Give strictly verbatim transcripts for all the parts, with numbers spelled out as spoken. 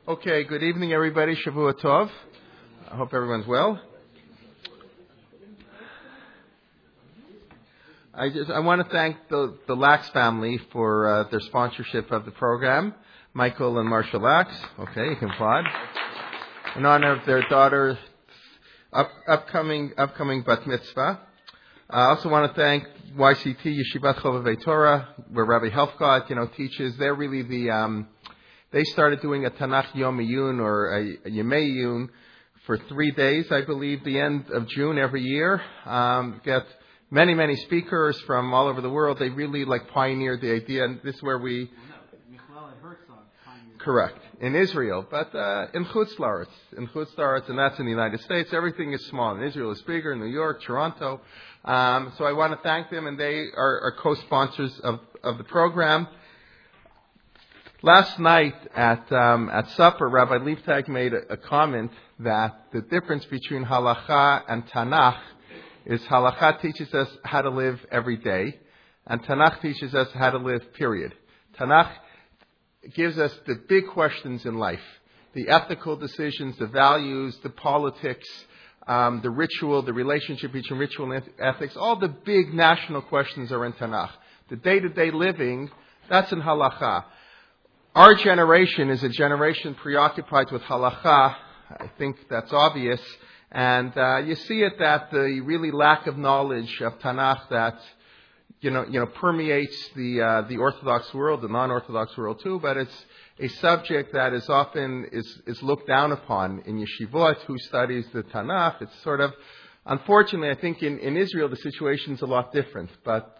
Okay, good evening, everybody. Shavua Tov. I hope everyone's well. I just I want to thank the the Lax family for uh, their sponsorship of the program. Michael and Marsha Lax. Okay, you can applaud. In honor of their daughter, up, upcoming upcoming bat mitzvah. I also want to thank Y C T Yeshivat Chovevei Torah, where Rabbi Helfgott, you know, teaches. They're really the um, They started doing a Tanakh Yom Iyun or a, a Yemei Iyun for three days, I believe, the end of June every year. Um, get many, many speakers from all over the world. They really like pioneered the idea, and this is where we... Correct, in Israel, but uh, in Chutz La'aretz, in Chutz La'aretz, and that's in the United States. Everything is small. In Israel is bigger, New York, Toronto. Um, so I want to thank them, and they are, are co-sponsors of, of the program. Last night at um, at supper, Rabbi Liebtag made a, a comment that the difference between Halacha and Tanakh is Halacha teaches us how to live every day, and Tanakh teaches us how to live, period. Tanakh gives us the big questions in life, the ethical decisions, the values, the politics, um, the ritual, the relationship between ritual and ethics. All the big national questions are in Tanakh. The day-to-day living, that's in Halacha. Our generation is a generation preoccupied with halakha. I think that's obvious. And uh, you see it that the really lack of knowledge of Tanakh that, you know, you know, permeates the uh, the Orthodox world, the non-Orthodox world too, but it's a subject that is often is, is looked down upon in yeshivot, who studies the Tanakh. It's sort of, unfortunately, I think in, in Israel the situation's a lot different. But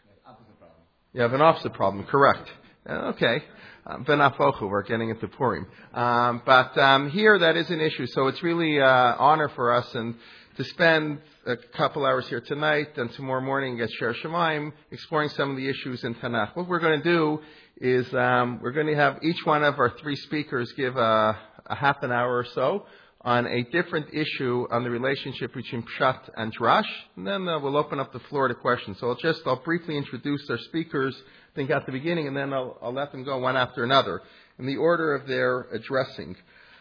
you have an opposite problem, correct. Okay. Benafochu, we're getting into Purim. Um, but um, here that is an issue, so it's really uh, honor for us and to spend a couple hours here tonight and tomorrow morning at Sher Shemaim exploring some of the issues in Tanakh. What we're going to do is um, we're going to have each one of our three speakers give a, a half an hour or so on a different issue on the relationship between Pshat and Drash, and then uh, we'll open up the floor to questions. So I'll just I'll briefly introduce our speakers, I think at the beginning, and then I'll, I'll let them go one after another in the order of their addressing.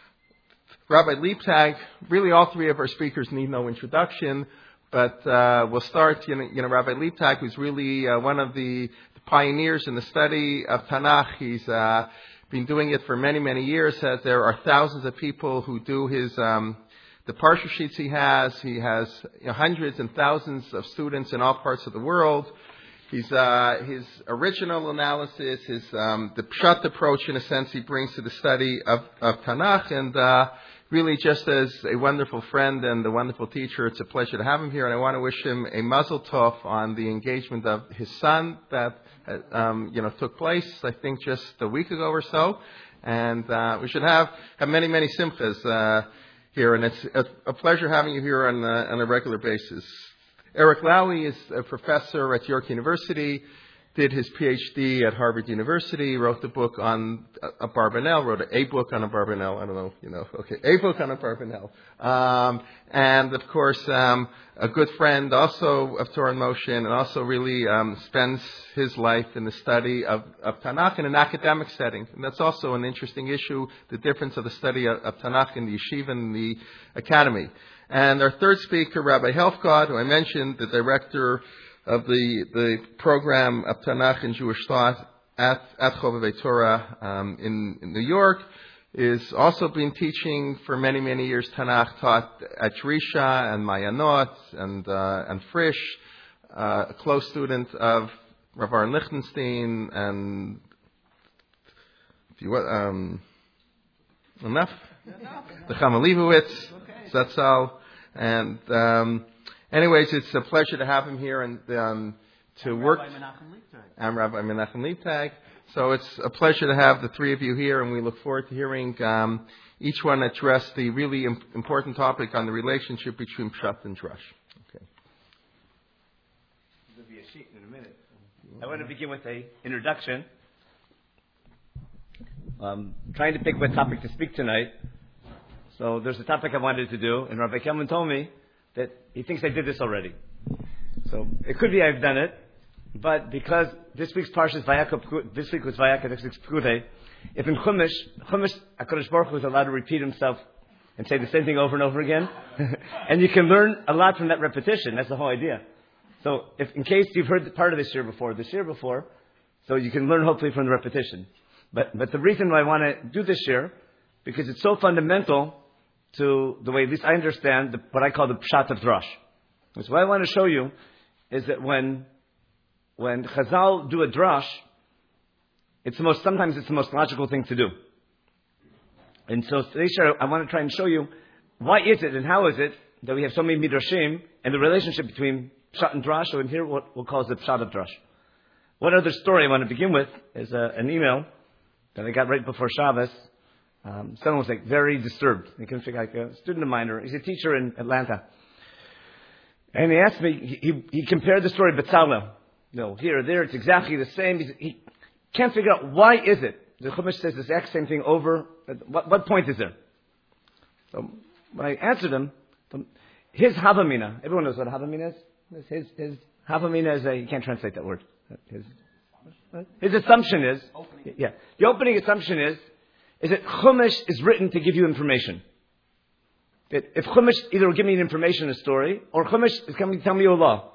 Rabbi Liebtag, really all three of our speakers need no introduction, but uh, we'll start, you know, you know Rabbi Liebtag, who's really uh, one of the, the pioneers in the study of Tanakh. He's uh, been doing it for many, many years. As there are thousands of people who do his um, the parsha sheets he has. He has you know, hundreds and thousands of students in all parts of the world. He's, uh, his original analysis, his um, the Pshat approach, in a sense, he brings to the study of, of Tanakh, and uh, really just as a wonderful friend and a wonderful teacher, it's a pleasure to have him here, and I want to wish him a mazel tov on the engagement of his son that um, you know took place, I think, just a week ago or so, and uh, we should have, have many, many simchas uh, here, and it's a, a pleasure having you here on, uh, on a regular basis. Eric Lowy is a professor at York University, did his P H D at Harvard University, wrote the book on a Barbanel, wrote a book on a Barbanel, I don't know, you know, okay, a book on a Barbanel. Um, and of course, um, a good friend also of Torah in Motion, and also really um, spends his life in the study of, of Tanakh in an academic setting. And that's also an interesting issue, the difference of the study of, of Tanakh in the yeshiva and the academy. And our third speaker, Rabbi Helfgott, who I mentioned, the director of the the program of Tanakh and Jewish thought at, at Chovevei Torah um, in, in New York, is also been teaching for many, many years Tanakh, taught at Risha and Mayanot and uh, and Frisch, uh, a close student of Rav Aaron Lichtenstein and if you want, um, enough? The Chama Leibowitz, Zatzal, and um, anyways, it's a pleasure to have him here and um, to I'm work. Rabbi Menachem Liebtag. I'm Rabbi Menachem Liebtag. So it's a pleasure to have the three of you here, and we look forward to hearing um, each one address the really im- important topic on the relationship between Pshat and Drash. Okay. There'll be a sheet in a minute. I want to begin with an introduction. I'm trying to pick what topic to speak tonight. So there's a topic I wanted to do, and Rabbi Kelman told me that he thinks I did this already. So it could be I've done it, but because this week's parsha is Vayakov, this week was Vayakov, next week's Pekudei, if in Chumash, Chumash, HaKadosh Baruch Hu is allowed to repeat himself and say the same thing over and over again, and you can learn a lot from that repetition. That's the whole idea. So, if in case you've heard part of this year before, this year before, so you can learn hopefully from the repetition. But but the reason why I want to do this year, because it's so fundamental to the way, at least I understand, the, what I call the Pshat of Drash. So what I want to show you is that when when Chazal do a Drash, it's the most, sometimes it's the most logical thing to do. And so today's share, I want to try and show you why is it and how is it that we have so many Midrashim and the relationship between Pshat and Drash, or in here what we'll call the Pshat of Drash. One other story I want to begin with is uh, an email that I got right before Shabbos. Um, someone was like very disturbed. He couldn't figure out, like a student of mine, or he's a teacher in Atlanta. And he asked me, he, he, he compared the story of Betzalel. You know, here or there, it's exactly the same. He's, he can't figure out why is it. The Chumash says the exact same thing over. What, what point is there? So when I answered him, his Havamina, everyone knows what Havamina is? His, his Havamina is a, you can't translate that word. His, his assumption is, yeah, the opening assumption is, is that Chumash is written to give you information. That if Chumash either will give me an information, a story, or Chumash is coming to tell me a law.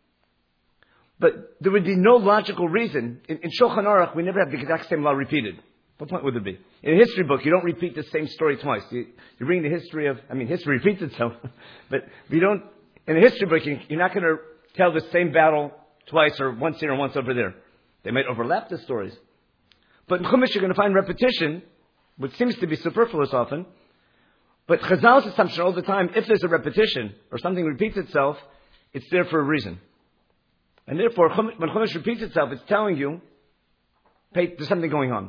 But there would be no logical reason. In, in Shulchan Aruch, we never have the exact same law repeated. What point would there be? In a history book, you don't repeat the same story twice. You, you bring the history of, I mean, history repeats itself. But we don't, in a history book, you, you're not going to tell the same battle twice, or once here and once over there. They might overlap the stories. But in Chumash, you're going to find repetition, which seems to be superfluous often. But Chazal's assumption all the time, if there's a repetition, or something repeats itself, it's there for a reason. And therefore, when Chumash repeats itself, it's telling you, hey, there's something going on.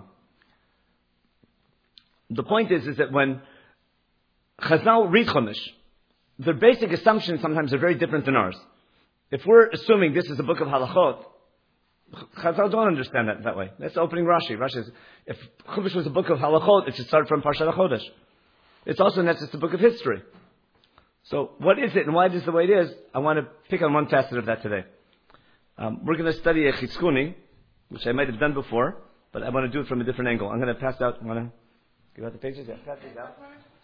The point is, is that when Chazal read Chumash, their basic assumptions sometimes are very different than ours. If we're assuming this is a book of halachot, Chazal don't understand that that way. That's the opening Rashi. Rashi says, if Chumash was a book of halachot, it should start from Parshat HaChodesh. It's also not just a book of history. So what is it and why it is the way it is? I want to pick on one facet of that today. Um, we're going to study a Chitzkuni, which I might have done before, but I want to do it from a different angle. I'm going to pass out. I want to give out the pages. Yeah, pass these out.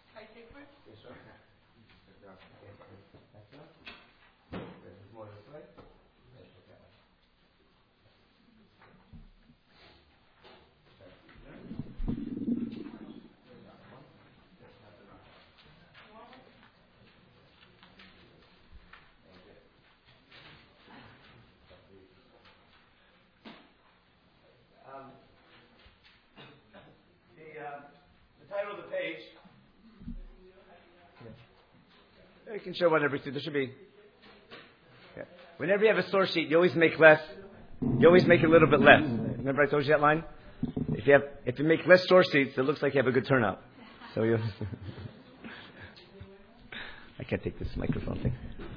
You can show one every two. There should be. Yeah. Whenever you have a source sheet, you always make less. You always make a little bit less. Remember I told you that line? If you have, if you make less source sheets, it looks like you have a good turnout. So you. I can't take this microphone thing.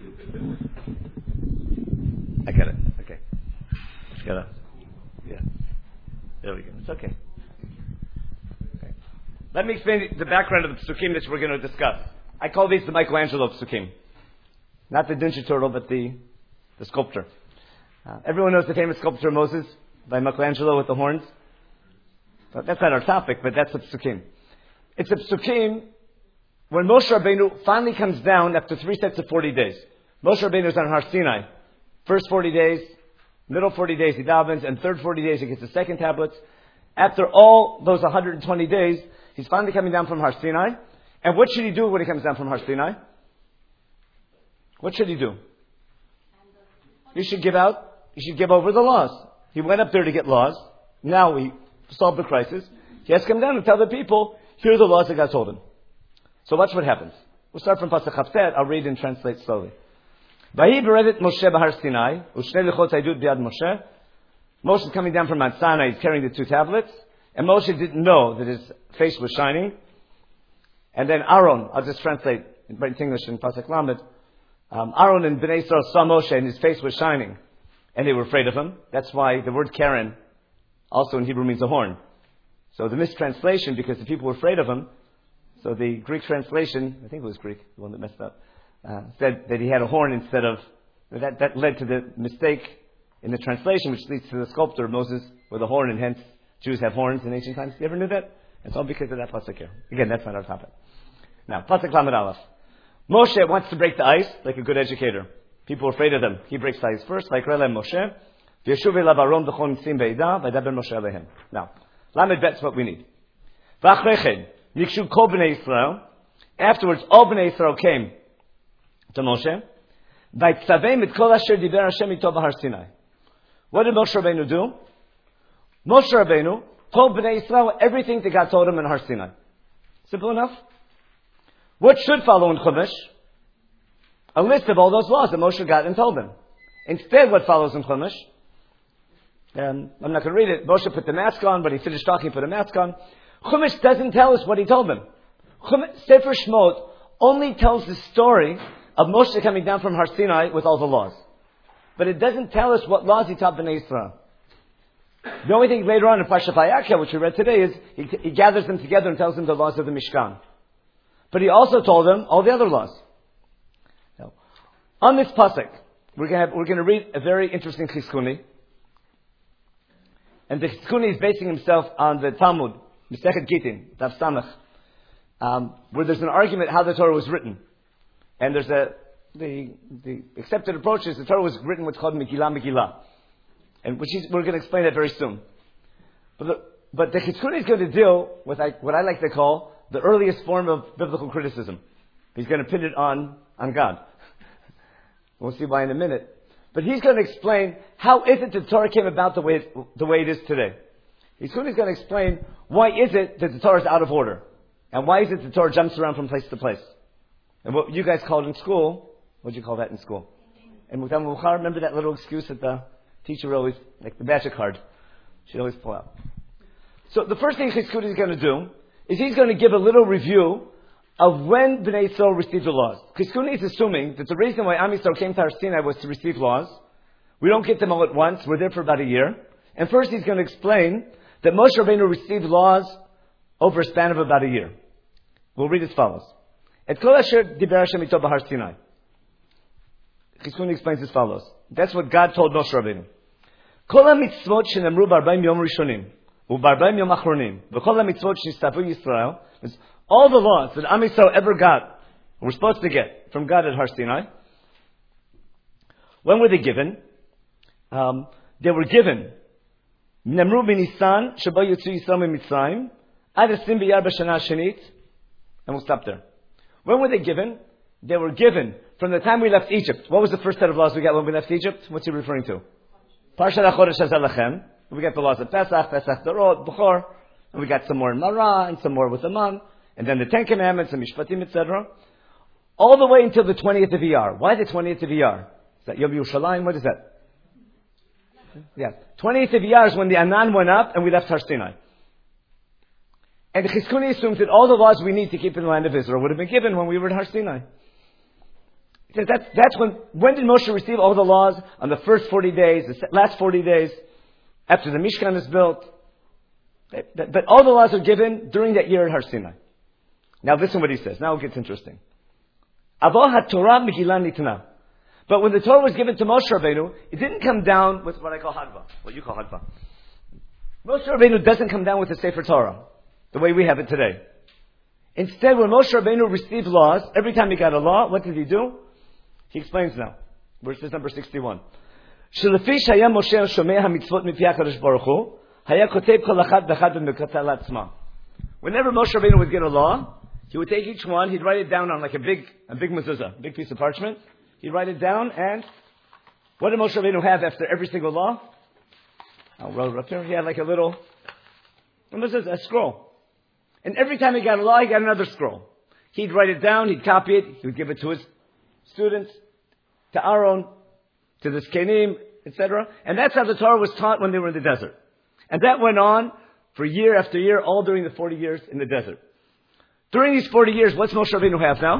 I got it. Okay. Just gotta. Yeah. There we go. It's okay. Okay. Let me explain the background of the psukim that we're going to discuss. I call these the Michelangelo Psukim. Not the Ninja Turtle, but the, the sculptor. Uh, everyone knows the famous sculpture of Moses by Michelangelo with the horns. But that's not our topic, but that's a Psukim. It's a Psukim when Moshe Rabbeinu finally comes down after three sets of forty days. Moshe Rabbeinu is on Har Sinai. First forty days, middle forty days he davens, and third forty days he gets the second tablets. After all those one hundred twenty days, he's finally coming down from Har Sinai. And what should he do when he comes down from Har Sinai? What should he do? He should give out, he should give over the laws. He went up there to get laws. Now he solved the crisis. He has to come down and tell the people, here are the laws that God told him. So watch what happens. We'll start from Pasuk Chavtet. I'll read and translate slowly. Vahi beredet Moshe b'Har Sinai, u'shnei luchot haidut b'yad Moshe. Moshe is coming down from Mount Sinai. He's carrying the two tablets. And Moshe didn't know that his face was shining. And then Aaron, I'll just translate in English in Pasuk Lamed. Um, Aaron and Bnei Yisrael saw Moshe and his face was shining. And they were afraid of him. That's why the word Karen also in Hebrew means a horn. So the mistranslation, because the people were afraid of him, so the Greek translation, I think it was Greek, the one that messed up, uh, said that he had a horn instead of, that, that led to the mistake in the translation, which leads to the sculptor Moses with a horn, and hence Jews have horns in ancient times. You ever knew that? It's all because of that pasuk here. Again, that's not our topic. Now, pasuk Lamed Aleph. Moshe wants to break the ice like a good educator. People are afraid of them. He breaks the ice first, like Relem Moshe. V'yeshuv elav Aron b'chol nisim be'edah, v'ydaber Moshe alehem. Now, Lamed Bet's what we need. V'achrechen, nikshu kol b'nei Yisrael. Afterwards, all b'nei Yisrael came to Moshe. V'yitzavem et kol asher diber Hashem ito b'har Sinai. What did Moshe Rabbeinu do? Moshe Rabbeinu told b'nei Yisrael everything that God told him in Har Sinai. Simple enough. What should follow in Chumash? A list of all those laws that Moshe got and told them. Instead, what follows in Chumash? Um, I'm not going to read it. Moshe put the mask on, but he finished talking, put a mask on. Chumash doesn't tell us what he told them. Chumash, Sefer Shmot only tells the story of Moshe coming down from Har Sinai with all the laws. But it doesn't tell us what laws he taught Bnei Yisrael. The only thing later on in Parshat Vayakra, which we read today, is he, he gathers them together and tells them the laws of the Mishkan. But he also told them all the other laws. Now, on this pasuk, we're going we're going to read a very interesting Chizkuni. And the Chizkuni is basing himself on the Talmud, Masechet Gittin, Daf Samach, um, where there's an argument how the Torah was written. And there's a the the accepted approach is the Torah was written what's called Megillah Megillah, and which is, we're going to explain that very soon. But the, but the Chizkuni is going to deal with like, what I like to call the earliest form of biblical criticism. He's going to pin it on on God. We'll see why in a minute. But he's going to explain how is it that the Torah came about the way it, the way it is today. He's going to explain why is it that the Torah is out of order, and why is it the Torah jumps around from place to place. And what you guys called in school, what did you call that in school? And Mutam Mukhar, remember that little excuse that the teacher always, like the magic card, she'd always pull out. So the first thing Chizkuni is going to do is he's going to give a little review of when Bnei Yisrael received the laws. Chizkuni is assuming that the reason why Am Yisrael came to Har Sinai was to receive laws. We don't get them all at once. We're there for about a year. And first he's going to explain that Moshe Rabbeinu received laws over a span of about a year. We'll read as follows. Et kol asher diber Hashem ito b'Har Sinai. Chizkuni explains as follows. That's what God told Moshe Rabbeinu. Kol ha-mitzvot shenamru b'arba'im yom rishonim u'b'arba'im yom achronim v'kol ha-mitzvot shenistavu Yisrael. All the laws that Am Yisrael ever got, were supposed to get from God at Har Sinai, when were they given? Um, they were given Nemru b'Nisan sheba yotzu Yisrael miMitzrayim ad esim b'yar b'shana shenit, and we'll stop there. When were they given? They were given from the time we left Egypt. What was the first set of laws we got when we left Egypt? What's he referring to? Parshat HaChodesh Hazeh Lachem. We got the laws of Pesach, Pesach Dorot, Bechor, and we got some more in Marah, and some more with Aman, and then the Ten Commandments and Mishpatim, et cetera. All the way until the twentieth of Iyar. Why the twentieth of Iyar? Is that Yom Yerushalayim? What is that? Yeah. twentieth of Iyar is when the Anan went up and we left Har Sinai. And the Chizkuni assumes that all the laws we need to keep in the land of Israel would have been given when we were in Har Sinai. He says that's, that's when, when did Moshe receive all the laws? On the first forty days, the last forty days, after the Mishkan is built. But all the laws are given during that year at Har Sinai. Now listen what he says. Now it gets interesting. Avo ha-Torah Megillah nitna. But when the Torah was given to Moshe Rabbeinu, it didn't come down with what I call Hadva. What you call Hadva. Moshe Rabbeinu doesn't come down with the Sefer Torah, the way we have it today. Instead, when Moshe Rabbeinu received laws, every time he got a law, what did he do? He explains now. Verse number sixty-one. Shelefi shaya Moshe shomei ha-mitzvot mipi HaKadosh Baruch Hu, haya kotev kol achad v'achad b'mekatah la'atzma. Whenever Moshe Rabbeinu would get a law, he would take each one, he'd write it down on like a big, a big mezuzah, a big piece of parchment. He'd write it down, and what did Moshe Rabbeinu have after every single law? I'll roll it up here. He had like a little, a mezuzah, a scroll. And every time he got a law, he got another scroll. He'd write it down, he'd copy it, he would give it to his students, to Aaron, to the Zkenim, et cetera. And that's how the Torah was taught when they were in the desert. And that went on for year after year, all during the forty years in the desert. During these forty years, what's Moshe Rabbeinu have now?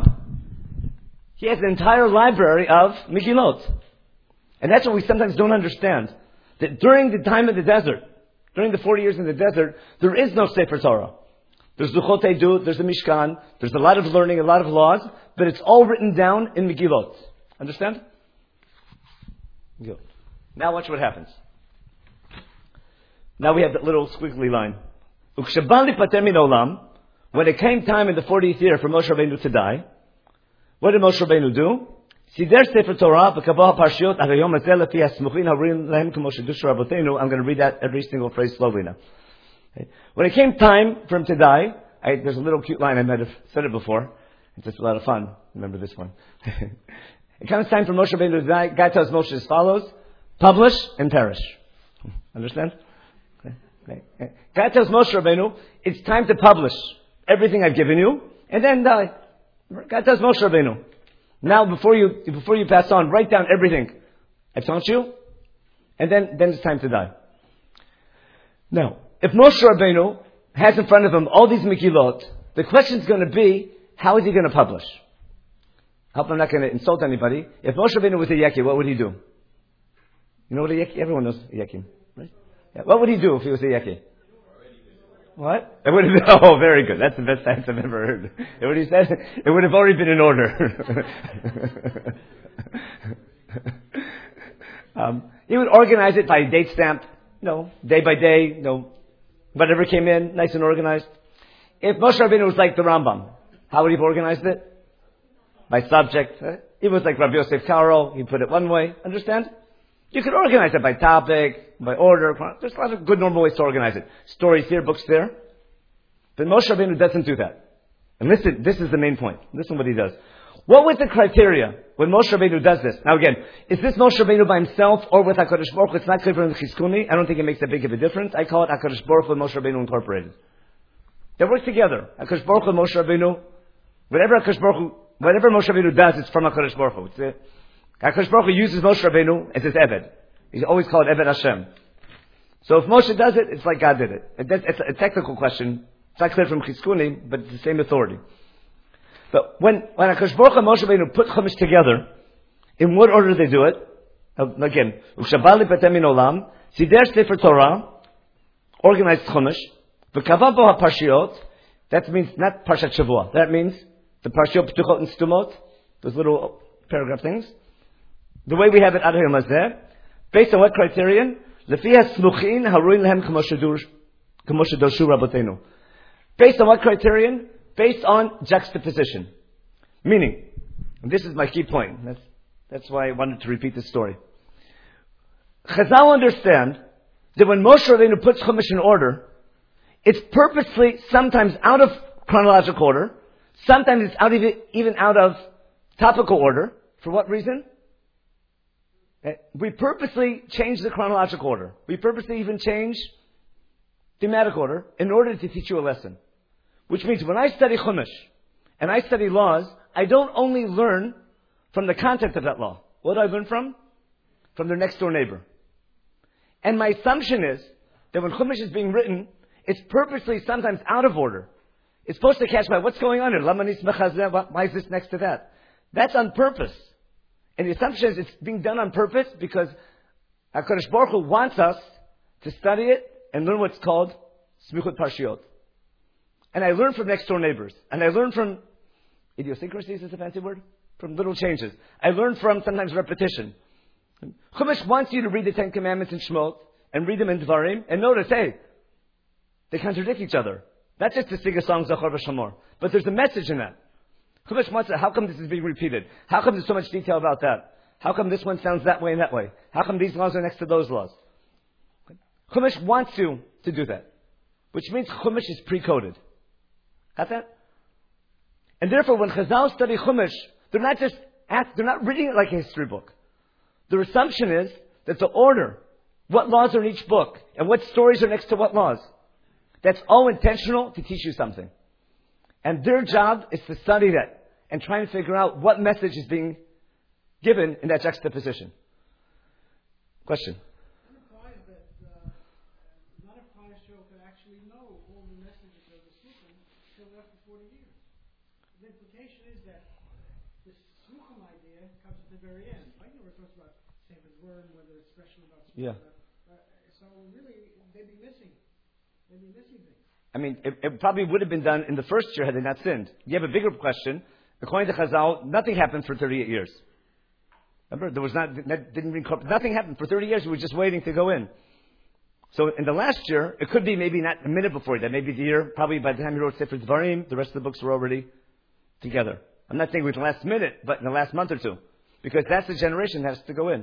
He has an entire library of Megillot. And that's what we sometimes don't understand. That during the time of the desert, during the forty years in the desert, there is no Sefer Torah. There's Luchot Eidut, there's the Mishkan, there's a lot of learning, a lot of laws, but it's all written down in Megillot. Understand? Good. Now watch what happens. Now we have that little squiggly line. Ukshabali pater min olam. When it came time in the fortieth year for Moshe Rabbeinu to die, what did Moshe Rabbeinu do? Sider Sefer Torah v'kavah parshiot avayom azel lefi hasmuchin harim lehem k'mo shedush rabotenu. I'm going to read that every single phrase slowly now. Okay. When it came time for him to die, I, there's a little cute line, I might have said it before. It's just a lot of fun. Remember this one. It comes time for Moshe Rabbeinu to die. God tells Moshe as follows: publish and perish. Understand? Okay. Okay. God tells Moshe Rabbeinu, it's time to publish everything I've given you, and then die. God tells Moshe Rabbeinu, now before you before you pass on, write down everything I've taught you, and then, then it's time to die. Now, if Moshe Rabbeinu has in front of him all these Megillot, the question is going to be, how is he going to publish? I hope I'm not going to insult anybody. If Moshe Rabbeinu was a Yeki, what would he do? You know what a Yeki? Everyone knows a Yeki, right? Yeah. What would he do if he was a Yeki? What? It would have been, oh, very good. That's the best answer I've ever heard. It would have said, it would have already been in order. um, he would organize it by date stamp, you know, day by day, you know, whatever came in, nice and organized. If Moshe Rabbeinu was like the Rambam, how would he have organized it? By subject. Right? He was like Rabbi Yosef Karo, he put it one way, understand? You could organize it by topic, by order. There's a lot of good normal ways to organize it. Stories here, books there. But Moshe Rabbeinu doesn't do that. And listen, this is the main point. Listen what he does. What was the criteria when Moshe Rabbeinu does this? Now again, is this Moshe Rabbeinu by himself or with HaKadosh Baruch Hu? It's not clear from the Chizkuni. I don't think it makes that big of a difference. I call it HaKadosh Baruch Hu and Moshe Rabbeinu incorporated. They work together. HaKadosh Baruch Hu and Moshe Rabbeinu. Whatever HaKadosh Baruch Hu, whatever Moshe Rabbeinu does, it's from HaKadosh Baruch Hu. It's it. HaKadosh Baruch Hu uses Moshe Rabbeinu as his Eved. He's always called Eved Hashem. So if Moshe does it, it's like God did it. It's a technical question. It's not clear from Chizkuni, but it's the same authority. But when, when HaKadosh Baruch Hu and Moshe Rabbeinu put Chumash together, in what order do they do it? Again, Ushabali Pater Min Olam, Sider Sefer Torah, organized Chumash, V'kavah bo HaParshiot, that means not Parshat Shavua, that means the Parshiot P'tuchot and Stumot, those little paragraph things. The way we have it, Ad Hayom Hazeh, based on what criterion? Lefi hasmuchin haruin lehem k'mo shedorshu rabotenu. Based on what criterion? Based on juxtaposition. Meaning, and this is my key point. That's, that's why I wanted to repeat this story. Chazal understand that when Moshe Rabbeinu puts Chumash in order, it's purposely sometimes out of chronological order, sometimes it's out of it, even out of topical order. For what reason? We purposely change the chronological order. We purposely even change thematic order in order to teach you a lesson. Which means when I study Chumash and I study laws, I don't only learn from the content of that law. What do I learn from? From their next door neighbor. And my assumption is that when Chumash is being written, it's purposely sometimes out of order. It's supposed to catch by what's going on here. Why is this next to that? That's on purpose. And the assumption is it's being done on purpose because HaKadosh Baruch Hu wants us to study it and learn what's called Smichut Parshiot. And I learn from next door neighbors. And I learn from idiosyncrasies, is a fancy word? From little changes. I learn from sometimes repetition. Chumash wants you to read the Ten Commandments in Shemot and read them in Dvarim and notice, hey, they contradict each other. Not just to sing a song, Zachor v'Shamor. But there's a message in that. Chumash wants to, how come this is being repeated? How come there's so much detail about that? How come this one sounds that way and that way? How come these laws are next to those laws? Chumash wants you to do that. Which means Chumash is pre-coded. Got that? And therefore when Chazal study Chumash, they're not just, ask, they're not reading it like a history book. Their assumption is that the order, what laws are in each book, and what stories are next to what laws, that's all intentional to teach you something. And their job is to study that and try and figure out what message is being given in that juxtaposition. Question? I'm surprised that uh, not a pious show could actually know all the messages of the Sukkim until after forty years. The implication is that this Sukkim idea comes at the very end. I know we're talking about Sefer Dvarim, whether it's special about Sukkim. Yeah. Uh, so really, they'd be missing. They'd be missing things. I mean, it, it probably would have been done in the first year had they not sinned. You have a bigger question. According to Chazal, nothing happened for thirty-eight years. Remember, there was not, that didn't incorporate, nothing happened. For thirty years, we were just waiting to go in. So in the last year, it could be maybe not a minute before that, maybe the year, probably by the time he wrote Sefer Dvarim, the rest of the books were already together. I'm not saying it was the last minute, but in the last month or two. Because that's the generation that has to go in.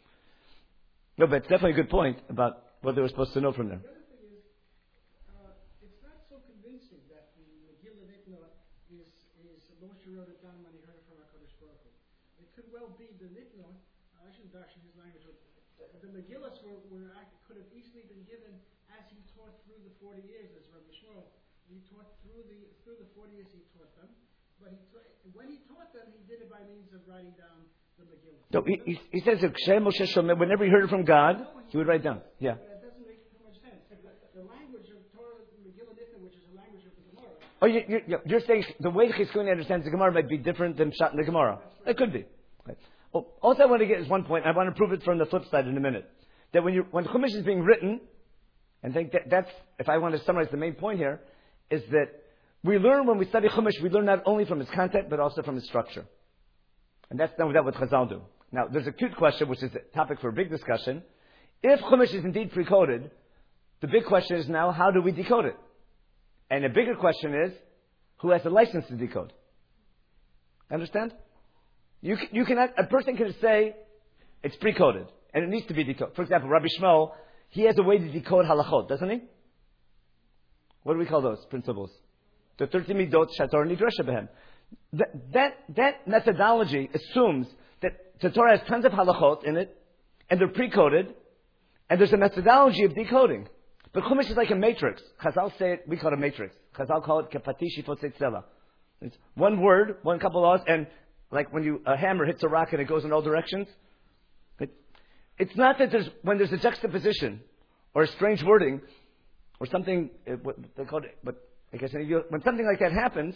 No, but it's definitely a good point about what they were supposed to know from there. The other thing is, uh, it's not so convincing that the Megillah Nitna is, is Moshe wrote it down when he heard it from HaKadosh Baruch Hu. It could well be the Nitna, I shouldn't dash in his language, but the Megillahs were, were, could have easily been given as he taught through the forty years, as Rabbi Shmuel. He taught through the, through the forty years he taught them. But he taught, when he taught them, he did it by means of writing down the Megillah. So he, he, he says that Moshe Shomer, whenever he heard it from God, he would write down. Yeah. But that doesn't make too much sense. The language of Torah, Megillah Nitna, which is the language of the Gemara. Oh, you, you, you're saying the way Chizkuni understands the Gemara might be different than Pshat in the Gemara. It could be. Okay. Well, also I want to get is one point. I want to prove it from the flip side in a minute. That when you when Chumash is being written, and I think that that's, if I want to summarize the main point here, is that we learn when we study Chumash, we learn not only from its content, but also from its structure. And that's not what Chazal do. Now, there's a cute question, which is a topic for a big discussion. If Chumash is indeed pre-coded, the big question is now, how do we decode it? And a bigger question is, who has the license to decode? Understand? You, you cannot, a person can say, it's pre-coded, and it needs to be decoded. For example, Rabbi Shmuel, he has a way to decode halachot, doesn't he? What do we call those principles? The thirteen midot shator nidresha behem. That, that, that methodology assumes that the Torah has tons of halachot in it, and they're pre-coded, and there's a methodology of decoding. But Chumash is like a matrix. Chazal say it, we call it a matrix. Chazal call it kepatish yifotze tzela. It's one word, one couple laws, and like when you a hammer hits a rock and it goes in all directions. It, it's not that there's when there's a juxtaposition or a strange wording or something. Uh, what they call it, but I guess when something like that happens,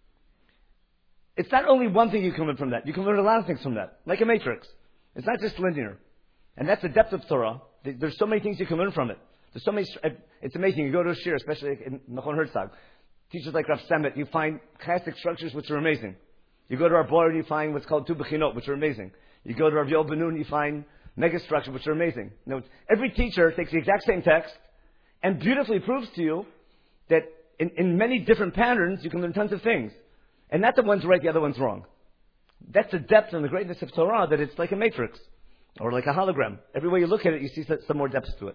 it's not only one thing you can learn from that. You can learn a lot of things from that, like a matrix. It's not just linear, and that's the depth of Torah. There's so many things you can learn from it. There's so many. It's amazing. You go to a shir, especially in Mechon Herzog, teachers like Rav Semet, you find classic structures which are amazing. You go to our board, you find what's called Tu Bechinot, which are amazing. You go to Rav Yoel Ben-Nun, you find mega structures, which are amazing. You know, every teacher takes the exact same text and beautifully proves to you that in, in many different patterns, you can learn tons of things. And not the one's right, the other one's wrong. That's the depth and the greatness of Torah, that it's like a matrix or like a hologram. Every way you look at it, you see some more depth to it.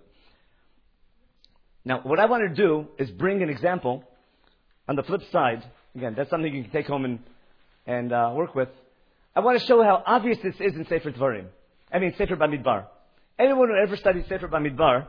Now, what I want to do is bring an example on the flip side. Again, that's something you can take home and and uh, work with. I want to show how obvious this is in Sefer Dvarim. I mean, Sefer Bamidbar. Anyone who ever studied Sefer Bamidbar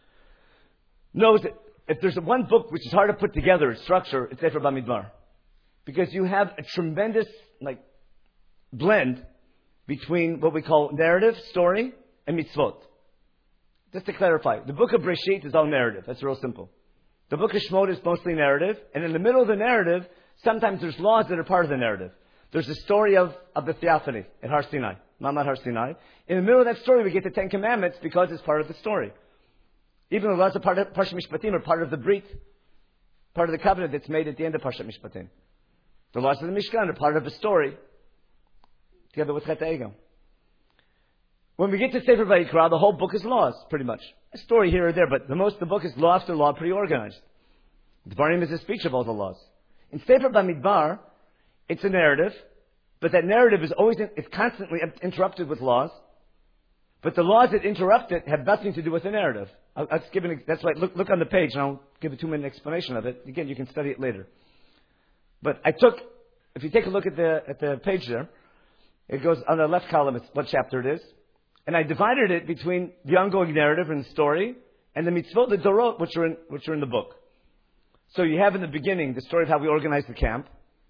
knows that if there's one book which is hard to put together, its structure, it's Sefer Bamidbar. Because you have a tremendous, like, blend between what we call narrative, story, and mitzvot. Just to clarify, the book of Breshit is all narrative. That's real simple. The book of Shemot is mostly narrative, and in the middle of the narrative, sometimes there's laws that are part of the narrative. There's the story of, of the Theophany at Har Sinai, Mamad Har Sinai. In the middle of that story, we get the Ten Commandments because it's part of the story. Even the laws of part of Parshat Mishpatim are part of the Brit, part of the covenant that's made at the end of Parshat Mishpatim. The laws of the Mishkan are part of the story, together with Chet HaEgel. When we get to Sefer Vayikra, the whole book is laws, pretty much. A story here or there, but the most of the book is law after law, pretty organized. Dvarim is a speech of all the laws. In Sefer Bamidbar, it's a narrative, but that narrative is always, it's constantly interrupted with laws. But the laws that interrupt it have nothing to do with the narrative. I'll, I'll give an, that's why, look, look on the page, and I'll give a two-minute explanation of it. Again, you can study it later. But I took, if you take a look at the at the page there, it goes on the left column, it's what chapter it is. And I divided it between the ongoing narrative and the story, and the mitzvot, the dorot, which are in, which are in the book. So you have in the beginning the story of how we organized the camp.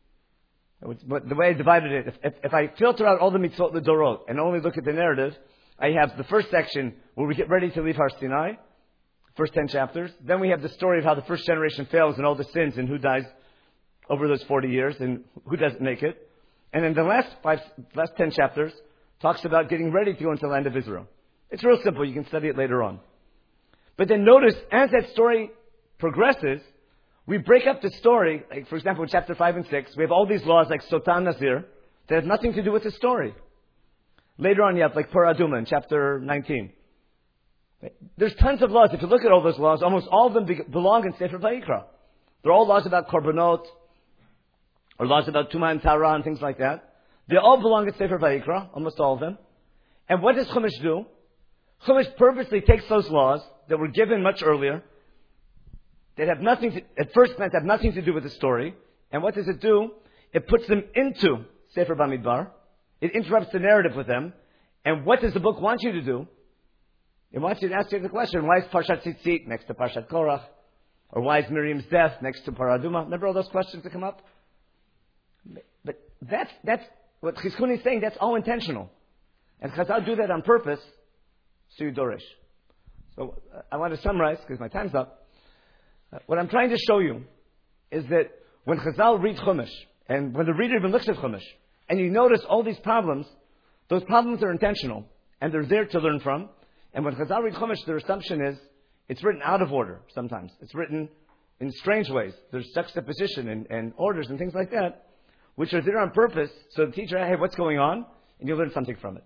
But the way I divided it, if, if, if I filter out all the mitzvot, the dorot, and only look at the narrative, I have the first section where we get ready to leave Har Sinai, first ten chapters. Then we have the story of how the first generation fails and all the sins and who dies over those forty years and who doesn't make it. And then the last five, last ten chapters talks about getting ready to go into the land of Israel. It's real simple. You can study it later on. But then notice, as that story progresses, we break up the story. Like, for example, in chapter five and six, we have all these laws like Sotan Nazir that have nothing to do with the story. Later on, you have like Parah Adumah in chapter nineteen. There's tons of laws. If you look at all those laws, almost all of them be- belong in Sefer Vayikra. They're all laws about korbanot, or laws about Tumah and Tara and things like that. They all belong in Sefer Vayikra, almost all of them. And what does Chumash do? Chumash purposely takes those laws that were given much earlier, that have nothing to, at first glance, have nothing to do with the story. And what does it do? It puts them into Sefer Bamidbar. It interrupts the narrative with them. And what does the book want you to do? It wants you to ask you the question, why is Parshat Tzitzit next to Parshat Korach? Or why is Miriam's death next to Parah Adumah? Remember all those questions that come up? But that's, that's what Chizkuni is saying, that's all intentional. And Chazal do that on purpose, so you dorish. So uh, I want to summarize, because my time's up. Uh, what I'm trying to show you is that when Chazal reads Chumash, and when the reader even looks at Chumash, and you notice all these problems, those problems are intentional, and they're there to learn from. And when Chazal reads Chumash, their assumption is it's written out of order sometimes. It's written in strange ways. There's juxtaposition and, and orders and things like that, which are there on purpose, so the teacher, hey, what's going on? And you learn something from it.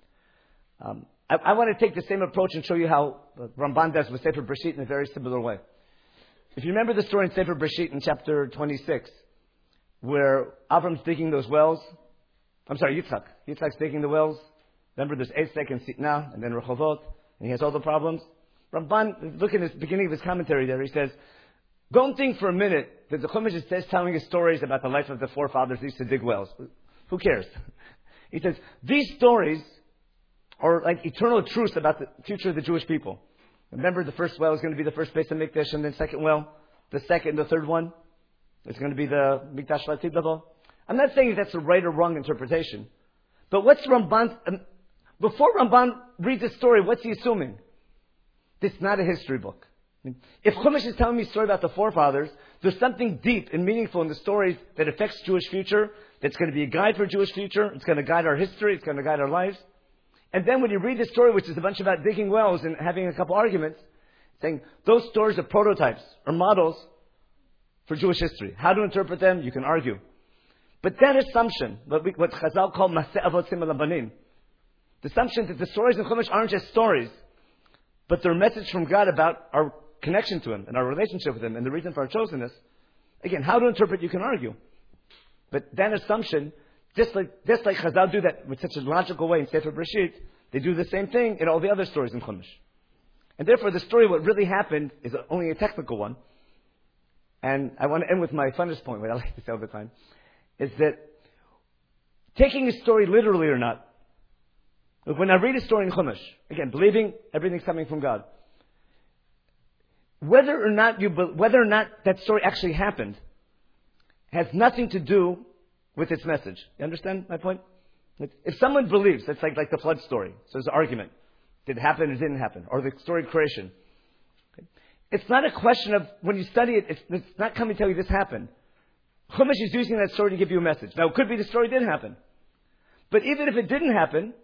Um, I, I want to take the same approach and show you how Ramban does with Sefer Bereshit in a very similar way. If you remember the story in Sefer Bereshit in chapter twenty-six, where Avram's digging those wells, I'm sorry, Yitzchak. Yitzchak's digging the wells. Remember, there's Esek and Sitna, and then Rehovot, and he has all the problems. Ramban, look at the beginning of his commentary there, he says, don't think for a minute that the Chumash is says telling us stories about the life of the forefathers who used to dig wells. Who cares? He says, these stories are like eternal truths about the future of the Jewish people. Remember, the first well is going to be the first Beis HaMikdash, and then second well, the second, the third one, is going to be the Mikdash Latid Lavo. I'm not saying that's a right or wrong interpretation. But what's Ramban... Um, before Ramban reads the story, what's he assuming? This is not a history book. If Chumash is telling me a story about the forefathers, there's something deep and meaningful in the stories that affects Jewish future, that's going to be a guide for Jewish future, it's going to guide our history, it's going to guide our lives. And then when you read the story, which is a bunch about digging wells and having a couple arguments, saying those stories are prototypes or models for Jewish history. How to interpret them, you can argue. But that assumption, what, we, what Chazal call Maseh Avot Simul Abanim, the assumption that the stories in Chumash aren't just stories, but they're a message from God about our connection to Him and our relationship with Him and the reason for our chosenness. Again, how to interpret, you can argue. But that assumption, just like, just like Chazal do that with such a logical way in Sefer Bereshit, they do the same thing in all the other stories in Chumash. And therefore, the story, what really happened, is only a technical one. And I want to end with my funnest point, what I like to say all the time, is that taking a story literally or not, when I read a story in Chumash, again, believing everything's coming from God, whether or not you, whether or not that story actually happened, has nothing to do with its message. You understand my point? If someone believes, it's like, like the flood story, so there's an argument. Did it happen or didn't happen? Or the story of creation. It's not a question of, when you study it, it's, it's not coming to tell you this happened. Chumash is using that story to give you a message. Now, it could be the story did happen. But even if it didn't happen,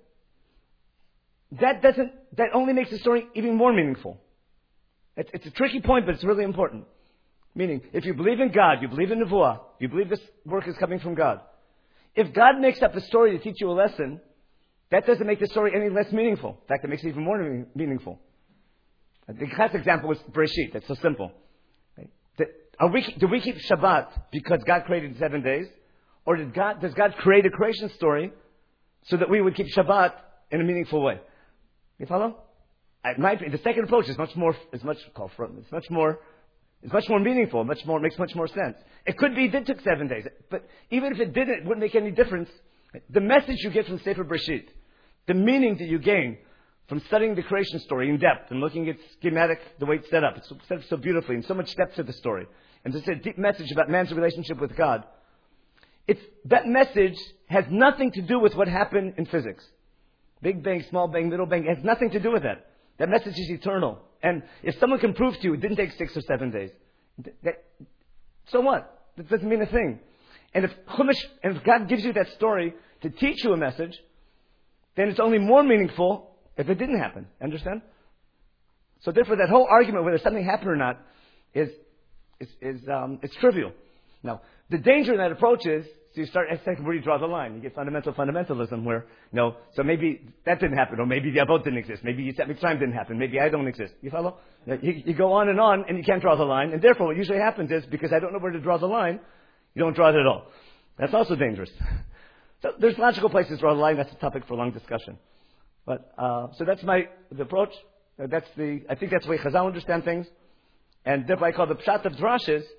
that doesn't, that only makes the story even more meaningful. It's, it's a tricky point, but it's really important. Meaning, if you believe in God, you believe in Nevuah, you believe this work is coming from God. If God makes up a story to teach you a lesson, that doesn't make the story any less meaningful. In fact, it makes it even more meaning, meaningful. The classic example was Bereshit. That's so simple. Right? That, are we, do we keep Shabbat because God created seven days? Or did God, does God create a creation story so that we would keep Shabbat in a meaningful way? You follow? It might be, the second approach is much more, is much, it's much more, it's much more meaningful, much more, makes much more sense. It could be it did took seven days, but even if it didn't, it wouldn't make any difference. The message you get from Sefer Bereshit, the meaning that you gain from studying the creation story in depth and looking at schematic, the way it's set up, it's set up so beautifully and so much depth to the story, and it's a deep message about man's relationship with God. It's, that message has nothing to do with what happened in physics. Big bang, small bang, little bang, it has nothing to do with that. That message is eternal. And if someone can prove to you it didn't take six or seven days, that, so what? That doesn't mean a thing. And if Chumash, and if God gives you that story to teach you a message, then it's only more meaningful if it didn't happen. Understand? So therefore, that whole argument whether something happened or not is is, is um, it's trivial. Now, the danger in that approach is, So you start asking where do you draw the line. You get fundamental fundamentalism where, you know, so maybe that didn't happen, or maybe the Avot didn't exist, maybe Yitzhak Mitzrayim didn't happen, maybe I don't exist. You follow? You, you go on and on, and you can't draw the line, and therefore what usually happens is, because I don't know where to draw the line, you don't draw it at all. That's also dangerous. So there's logical places to draw the line. That's a topic for long discussion. But, uh, so that's my, the approach. Uh, that's the, I think that's the way Chazal understand things. And therefore I call the pshat of drash is,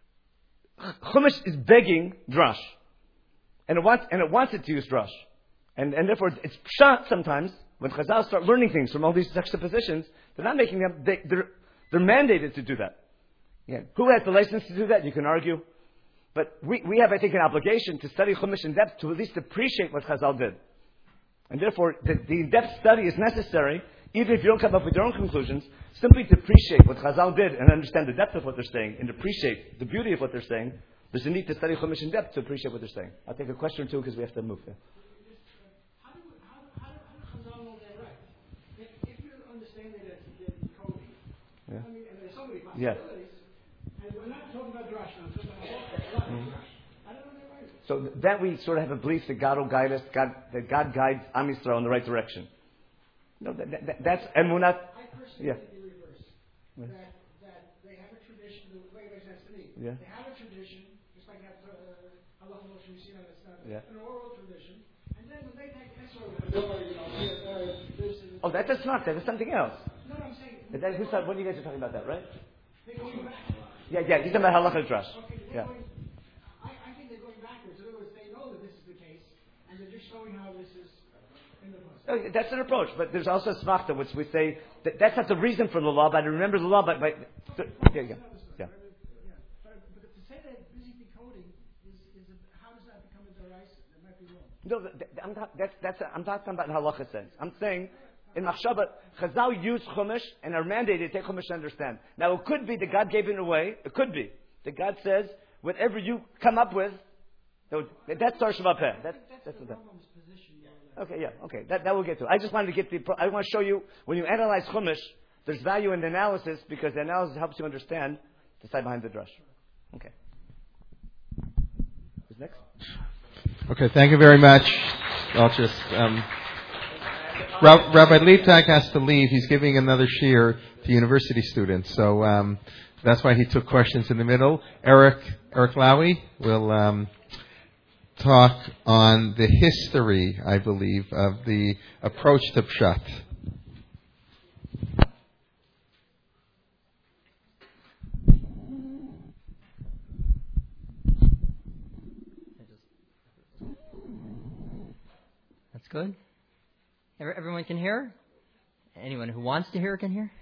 Chumash is begging drash. And it wants, and it wants it to use drash. And, and therefore it's pshat sometimes, when Chazal start learning things from all these juxtapositions, they're not making them, they, they're, they're mandated to do that. Yeah. Who has the license to do that? You can argue. But we, we have, I think, an obligation to study Chumash in depth to at least appreciate what Chazal did. And therefore, the, the in-depth study is necessary, even if you don't come up with your own conclusions, simply to appreciate what Chazal did and understand the depth of what they're saying and appreciate the beauty of what they're saying. There's a need to study Chumash in depth to appreciate what they're saying. I'll take a question or two because we have to move here. How do, how, how, how does Chazal know they're right? If, if you're understanding that it's coding, Yeah. I mean, and there's so many Yeah. possibilities, and we're not talking about Drush now, I'm talking about mm-hmm. Drush. I don't know they're right. So that we sort of have a belief that God will guide us, God, that God guides Am Yisrael in the right direction. No, that, that, that's emunat. I personally Yeah. think the reverse. Yeah. That, that they have a tradition, the way it makes sense to me. Yeah. They have a tradition, just like that uh, Allah Moshe we see on it's not Yeah. an oral tradition, and then when they take Esrog, you know, this is. Oh, that, that's not that. That's something else. No, no, I'm saying. But that, who's, what are you guys are talking about that, right? They're going back. Yeah, yeah. He's talking about halacha drash. Okay, Yeah. going, I, I think they're going backwards. In other words, they know that this is the case, and they're just showing how this is in the past. Oh, that's an approach, but there's also smachta, which we say that that's not the reason for the law, but I remember the law, but, but th- yeah, yeah, yeah. But, but to say that busy decoding is, is a, how does that become a deraisa? That might be wrong. No, that, that- I'm not. That's that's. I'm not talking about in halacha sense. I'm saying in machshava, Chazal used chumash and are mandated to take chumash to understand. Now it could be that God gave it away. It could be that God says whatever you come up with, that's Tar Sheva Peh. That's that's the that. Rambam's position. Okay, yeah, okay. That, that we'll get to. I just wanted to get the, I want to show you, when you analyze Chumash, there's value in the analysis because the analysis helps you understand the side behind the drush. Okay. Who's next? Okay, thank you very much. I'll just, um, Ra- Rabbi Liebtag has to leave. He's giving another shiur to university students. So, um, that's why he took questions in the middle. Eric, Eric Lowy will, um, talk on the history, I believe, of the approach to Pshat. That's good. Everyone can hear? Anyone who wants to hear can hear?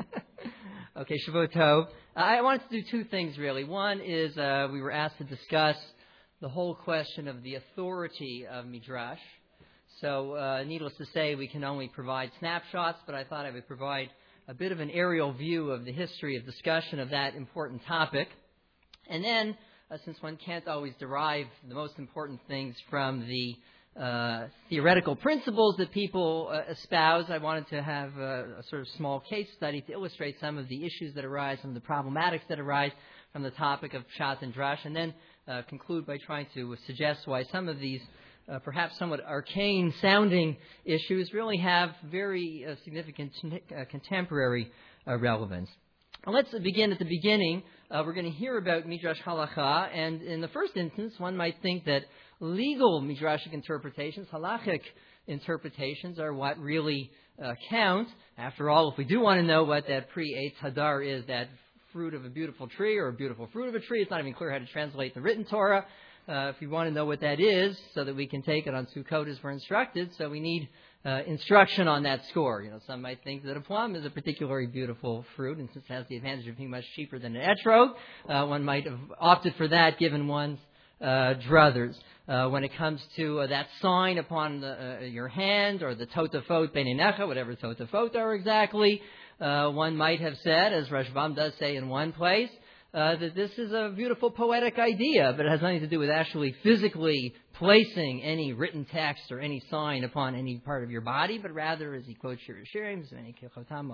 Okay, Shavuot Tov. I wanted to do two things, really. One is uh, we were asked to discuss the whole question of the authority of Midrash. So, uh, needless to say, we can only provide snapshots, but I thought I would provide a bit of an aerial view of the history of discussion of that important topic. And then, uh, since one can't always derive the most important things from the uh, theoretical principles that people uh, espouse, I wanted to have a, a sort of small case study to illustrate some of the issues that arise, some of the problematics that arise from the topic of Pshat and Drash, and then Uh, conclude by trying to suggest why some of these uh, perhaps somewhat arcane-sounding issues really have very uh, significant uh, contemporary uh, relevance. Now, let's begin at the beginning. Uh, we're going to hear about Midrash Halacha, and in the first instance, one might think that legal Midrashic interpretations, halachic interpretations, are what really uh, count. After all, if we do want to know what that pre-Eitz Hadar is, that fruit of a beautiful tree or a beautiful fruit of a tree. It's not even clear how to translate the written Torah. Uh, if we want to know what that is so that we can take it on Sukkot as we're instructed, so we need uh, instruction on that score. You know, some might think that a plum is a particularly beautiful fruit, and since it has the advantage of being much cheaper than an etrog, uh, one might have opted for that given one's uh, druthers. Uh, when it comes to uh, that sign upon the, uh, your hand, or the totafot beinenecha, whatever totafot are exactly, Uh, one might have said, as Rashbam does say in one place, uh, that this is a beautiful poetic idea, but it has nothing to do with actually physically placing any written text or any sign upon any part of your body, but rather, as he quotes Shir Hashirim,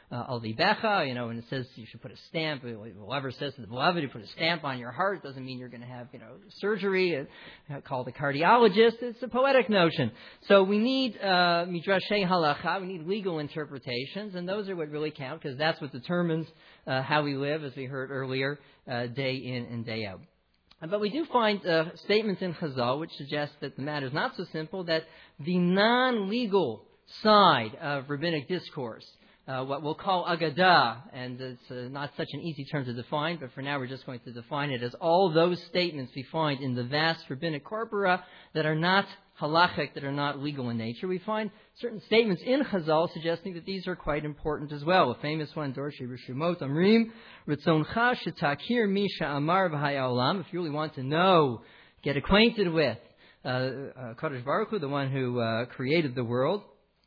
uh, al libecha, you know, and it says you should put a stamp. Whoever says to the beloved, you put a stamp on your heart, doesn't mean you're going to have, you know, surgery, uh, called a cardiologist. It's a poetic notion. So we need uh, midrashei halacha, we need legal interpretations, and those are what really count, because that's what determines uh, how we live, as we heard earlier, uh, day in and day out. But we do find uh, statements in Chazal which suggest that the matter is not so simple, that the non-legal side of rabbinic discourse, uh, what we'll call agadah, and it's uh, not such an easy term to define, but for now we're just going to define it as all those statements we find in the vast rabbinic corpora that are not halachic, that are not legal in nature. We find certain statements in Chazal suggesting that these are quite important as well. A famous one, Dorshei Rishumot Amrim, Ritzoncha shetakir mi she'amar v'haya'olam. If you really want to know, get acquainted with uh, uh, Kadosh Baruch Hu, the one who uh, created the world,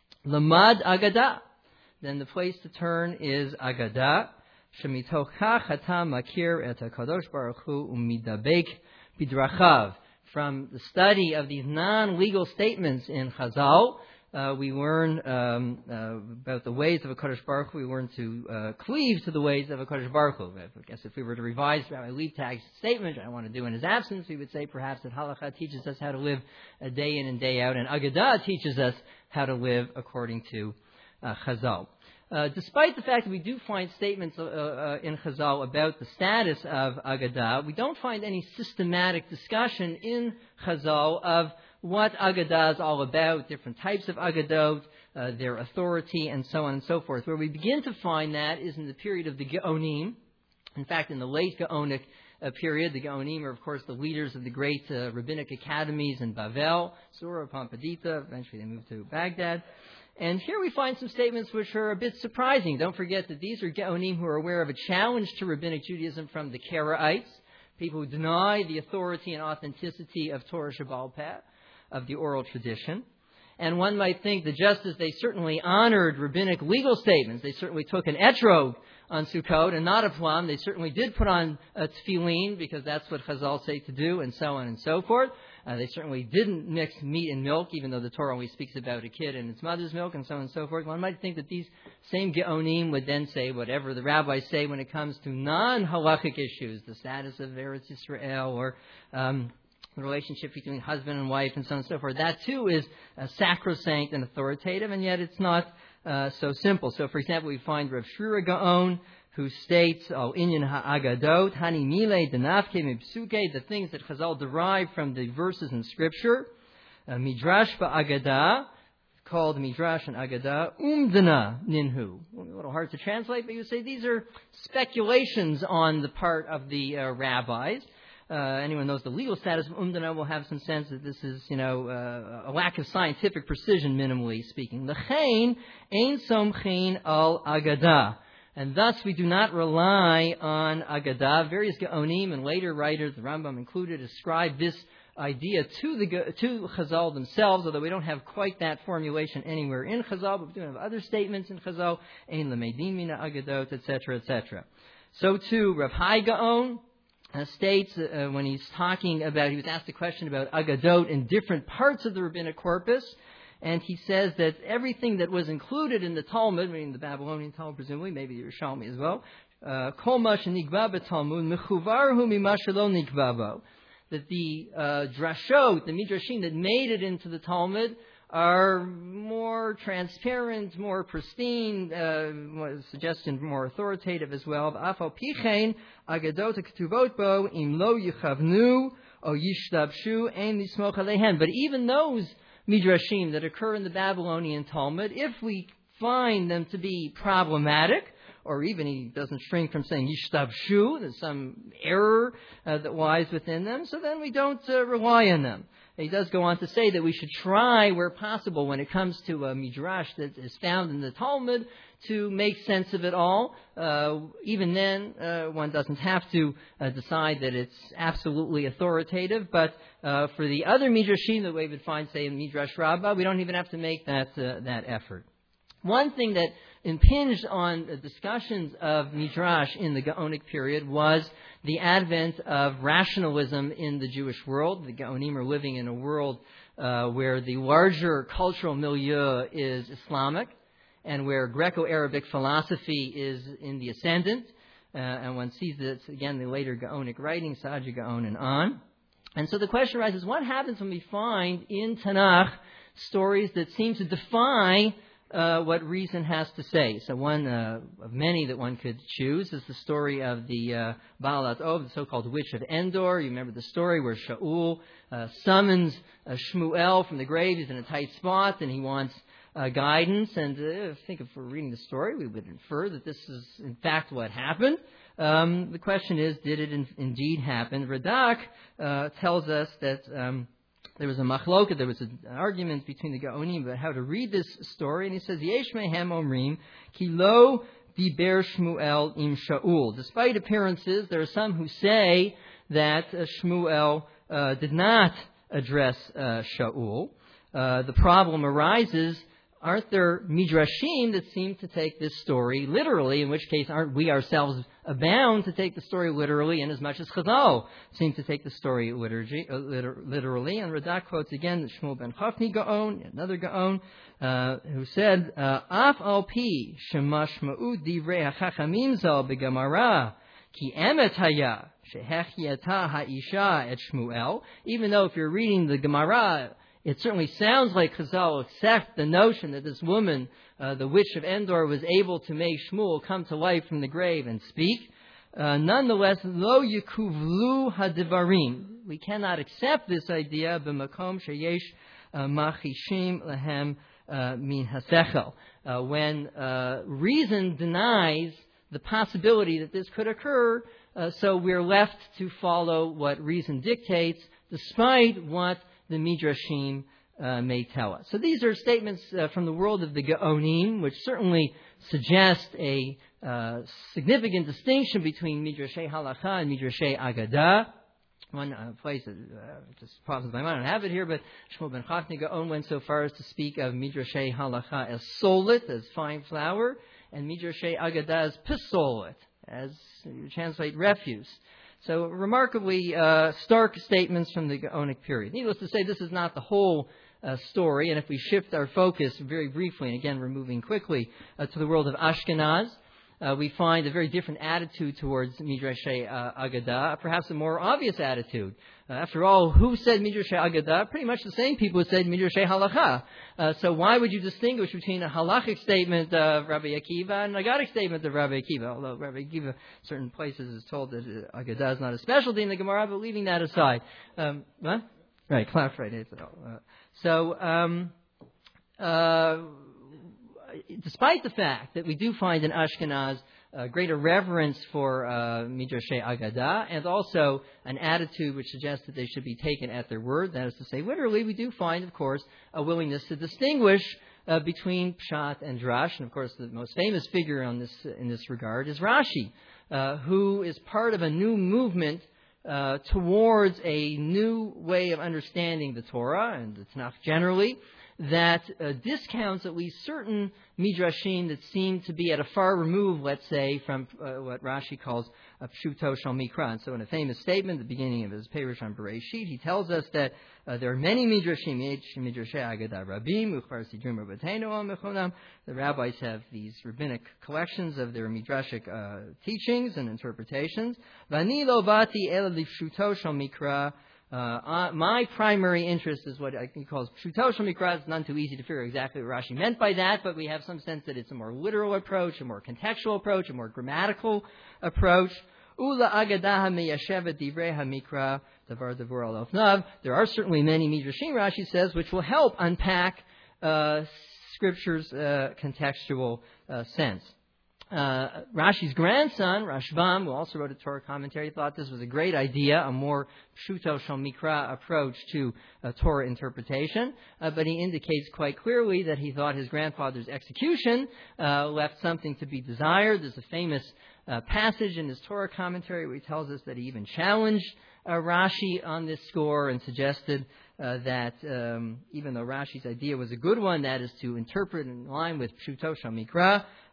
Lamad Agadah. Then the place to turn is Agadah. Shemitocha chatam makir et HaKadosh Baruch Hu umidabek bidrachav. From the study of these non-legal statements in Chazal, uh, we learn um, uh, about the ways of a Kadosh Baruch Hu. We learn to uh, cleave to the ways of a Kadosh Baruch Hu. I guess if we were to revise Rabbi Liebtag's statement, which I want to do in his absence, we would say perhaps that Halakha teaches us how to live a day in and day out, and Agadah teaches us how to live according to uh, Chazal. Uh, despite the fact that we do find statements uh, uh, in Chazal about the status of Agadah, we don't find any systematic discussion in Chazal of what Agadah is all about, different types of Agadot, uh, their authority, and so on and so forth. Where we begin to find that is in the period of the Gaonim. In fact, in the late Gaonic uh, period, the Gaonim are, of course, the leaders of the great uh, rabbinic academies in Bavel, Sura, Pampadita. Eventually they moved to Baghdad. And here we find some statements which are a bit surprising. Don't forget that these are Gaonim who are aware of a challenge to rabbinic Judaism from the Karaites, people who deny the authority and authenticity of Torah Shebaal Peh, of the oral tradition. And one might think that just as they certainly honored rabbinic legal statements, they certainly took an etrog on Sukkot and not a plum, they certainly did put on a tefillin because that's what Chazal say to do, and so on and so forth. Uh, they certainly didn't mix meat and milk, even though the Torah only speaks about a kid and its mother's milk, and so on and so forth. One might think that these same Geonim would then say whatever the rabbis say when it comes to non-halachic issues, the status of Eretz Yisrael, or um, the relationship between husband and wife, and so on and so forth. That too is uh, sacrosanct and authoritative, and yet it's not uh, so simple. So, for example, we find Rav Shrira Gaon, who states, "Al inyan ha'agadot hani mile denafke mipsuke," the things that Chazal derive from the verses in Scripture, uh, midrash ba'agadah, called midrash and agadah, umdana ninhu. A little hard to translate, but you say these are speculations on the part of the uh, rabbis. Uh, anyone knows the legal status of umdana will have some sense that this is, you know, uh, a lack of scientific precision, minimally speaking. L'chein ein somchein al agadah. And thus we do not rely on Agadah. Various Gaonim and later writers, the Rambam included, ascribe this idea to the to Chazal themselves, although we don't have quite that formulation anywhere in Chazal, but we do have other statements in Chazal, Ein Lamedin Mina Agadot, et cetera, et cetera. So too, Rav Hai Gaon uh, states uh, when he's talking about, he was asked a question about Agadot in different parts of the rabbinic corpus, and he says that everything that was included in the Talmud, meaning the Babylonian Talmud presumably, maybe the Yerushalmi as well, Kol ma shenikva b'Talmud mechuvarhu mima shelo nikva bo, that the uh, drashot, the midrashim that made it into the Talmud are more transparent, more pristine, uh, suggestion more authoritative as well. V'afal pichein agadot ketuvot bo im lo yichavnu o yishtabshu ein nismoch aleihen. But even those midrashim that occur in the Babylonian Talmud, if we find them to be problematic, or even he doesn't shrink from saying yishtabshu, there's some error uh, that lies within them, so then we don't uh, rely on them. He does go on to say that we should try, where possible, when it comes to a midrash that is found in the Talmud, to make sense of it all. Uh, even then, uh, one doesn't have to uh, decide that it's absolutely authoritative. But uh, for the other midrashim that we would find, say, in Midrash Rabbah, we don't even have to make that uh, that effort. One thing that impinged on the discussions of Midrash in the Gaonic period was the advent of rationalism in the Jewish world. The Gaonim are living in a world uh, where the larger cultural milieu is Islamic, and where Greco-Arabic philosophy is in the ascendant. Uh, and one sees this, again, the later Gaonic writings, Saadia Gaon and on. And so the question arises, what happens when we find in Tanakh stories that seem to defy uh, what reason has to say? So one uh, of many that one could choose is the story of the uh, Baalat Ov, the so-called witch of Endor. You remember the story where Shaul uh, summons uh, Shmuel from the grave. He's in a tight spot and he wants uh, guidance. And uh, I think if we're reading the story, we would infer that this is in fact what happened. Um, the question is, did it in, indeed happen? Radak uh, tells us that um, there was a machloket, there was an argument between the Gaonim about how to read this story, and he says, Yesh mehem omrim ki lo diber Shmuel im Shaul. Despite appearances, there are some who say that uh, Shmuel uh, did not address uh, Shaul. Uh, the problem arises, aren't there midrashim that seem to take this story literally, in which case aren't we ourselves bound to take the story literally, in as much as Chazal seem to take the story liturgy, uh, liter- literally. And Radak quotes again Shmuel ben Chafni Gaon, another Gaon, uh, who said, Af al pi shemashma'u divrei hachachamim zal begamara ki emet haya shehechyata ha'isha et Shmuel. Even though if you're reading the Gemara, it certainly sounds like Chazal accept the notion that this woman, uh, the witch of Endor, was able to make Shmuel come to life from the grave and speak. Uh, nonetheless, lo yikuvlu hadivarim. We cannot accept this idea b'makom sheyesh machishim lehem min hasechel. When uh, reason denies the possibility that this could occur, uh, so we're left to follow what reason dictates, despite what the Midrashim uh, may tell us. So these are statements uh, from the world of the Gaonim, which certainly suggest a uh, significant distinction between Midrashei Halacha and Midrashei Agadah. One uh, place that uh, just pops in my mind, I don't have it here, but Shmuel ben Chafni Gaon went so far as to speak of Midrashei Halacha as solit, as fine flour, and Midrashei Agadah as pisolit, as you translate refuse. So remarkably uh, stark statements from the Gaonic period. Needless to say, this is not the whole uh, story, and if we shift our focus very briefly, and again we're moving quickly uh, to the world of Ashkenaz, uh, we find a very different attitude towards Midrashei uh, Agadah, perhaps a more obvious attitude. Uh, after all, who said Midrashei Agadah? Pretty much the same people who said Midrashei Halacha. Uh, so why would you distinguish between a halachic statement of Rabbi Akiva and a Agadic statement of Rabbi Akiva? Although Rabbi Akiva, certain places, is told that uh, Agadah is not a specialty in the Gemara, but leaving that aside. Um, what? Right, class right. Uh, so, um, uh, despite the fact that we do find in Ashkenaz uh, greater reverence for uh, Midrashei Agadah, and also an attitude which suggests that they should be taken at their word, that is to say, literally, we do find, of course, a willingness to distinguish uh, between Pshat and Drash. And, of course, the most famous figure on this in this regard is Rashi, uh, who is part of a new movement uh, towards a new way of understanding the Torah and the Tanakh generally, that uh, discounts at least certain midrashim that seem to be at a far remove, let's say, from uh, what Rashi calls a pshuto shel mikra. And so in a famous statement at the beginning of his Perush on Bereshit, he tells us that uh, there are many midrashim, midrashei Agadah rabim, uchbar sidrum rabbeinu al mechonam. The rabbis have these rabbinic collections of their midrashic uh, teachings and interpretations. Vani lo bati el lipshuto shel mikra. Uh, uh, my primary interest is what he calls Pshuto Shel Mikra. It's none too easy to figure exactly what Rashi meant by that, but we have some sense that it's a more literal approach, a more contextual approach, a more grammatical approach. Ula Agadah meyashevet divrei hamikra davar davur al ofnav. There are certainly many midrashim, Rashi says, which will help unpack uh, Scripture's uh, contextual uh, sense. Uh, Rashi's grandson, Rashbam, who also wrote a Torah commentary, thought this was a great idea, a more Pshuto Shel Mikra approach to uh, Torah interpretation, uh, but he indicates quite clearly that he thought his grandfather's execution uh, left something to be desired. There's a famous uh, passage in his Torah commentary where he tells us that he even challenged uh, Rashi on this score and suggested Uh, that um, even though Rashi's idea was a good one, that is to interpret in line with Pshuto Shel Mikra,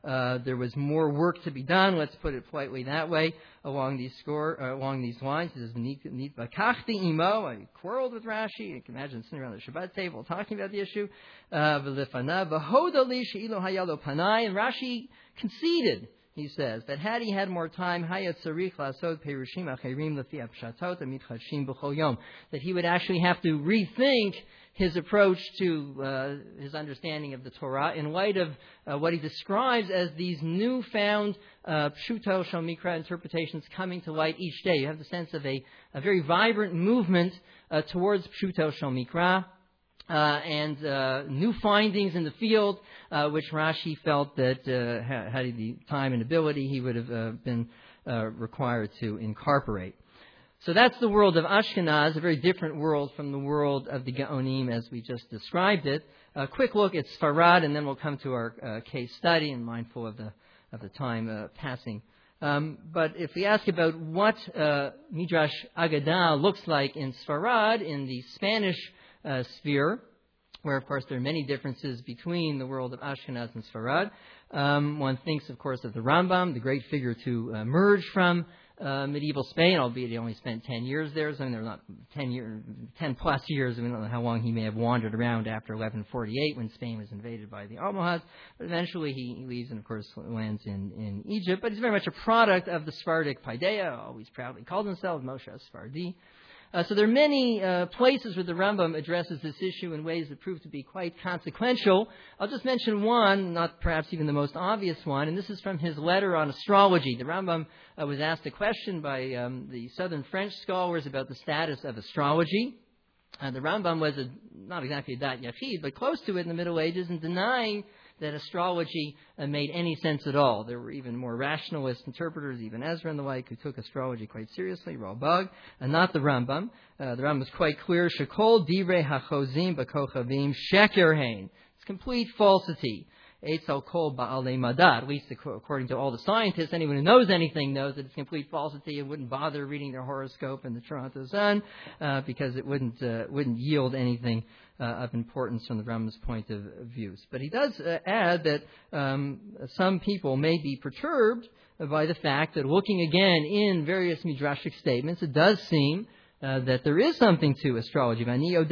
Uh, there was more work to be done, let's put it politely that way, along these score, uh, along these lines. He says, "Vakachti imo." I quarreled with Rashi. You can imagine sitting around the Shabbat table talking about the issue. V'lifanav v'hoda li she'ilo hayalo panai. And Rashi conceded, he says, that had he had more time, hayat tzarich lasod perushim acherim lefi apshatot amitchadshim b'chol yom, that he would actually have to rethink his approach to uh, his understanding of the Torah in light of uh, what he describes as these newfound uh, pshuto shel mikra interpretations coming to light each day. You have the sense of a, a very vibrant movement uh, towards pshuto shel mikra. Uh, and uh, new findings in the field, uh, which Rashi felt that uh, had he the time and ability, he would have uh, been uh, required to incorporate. So that's the world of Ashkenaz, a very different world from the world of the Gaonim as we just described it. A quick look at Sfarad, and then we'll come to our uh, case study, and mindful of the of the time uh, passing. Um, but if we ask about what uh, Midrash Agadah looks like in Sfarad, in the Spanish uh, sphere, where, of course, there are many differences between the world of Ashkenaz and Sfarad, um, one thinks, of course, of the Rambam, the great figure to uh, emerge from Uh, medieval Spain, albeit he only spent ten years there. So I mean, they're not ten year, ten plus years. I mean, I don't know how long he may have wandered around after eleven forty-eight when Spain was invaded by the Almohads. But eventually he, he leaves and, of course, lands in, in Egypt. But he's very much a product of the Sephardic Paideia, always proudly called himself Moshe Sephardi. Uh, so there are many uh, places where the Rambam addresses this issue in ways that prove to be quite consequential. I'll just mention one, not perhaps even the most obvious one, and this is from his letter on astrology. The Rambam uh, was asked a question by um, the southern French scholars about the status of astrology. Uh, the Rambam was a, not exactly a Dat Yachid, but close to it in the Middle Ages, and denying that astrology uh, made any sense at all. There were even more rationalist interpreters, even Ezra and the like, who took astrology quite seriously, Ralbag, and not the Rambam. Uh, the Rambam is quite clear, Shekol divrei hachozim b'kochavim sheker hein. It's complete falsity. Eitzel kol ba'alei madad. At least according to all the scientists, anyone who knows anything knows that it's complete falsity and wouldn't bother reading their horoscope in the Toronto Sun uh, because it wouldn't uh, wouldn't yield anything Uh, of importance from the Rambam's point of view. But he does uh, add that um, some people may be perturbed by the fact that looking again in various midrashic statements, it does seem uh, that there is something to astrology.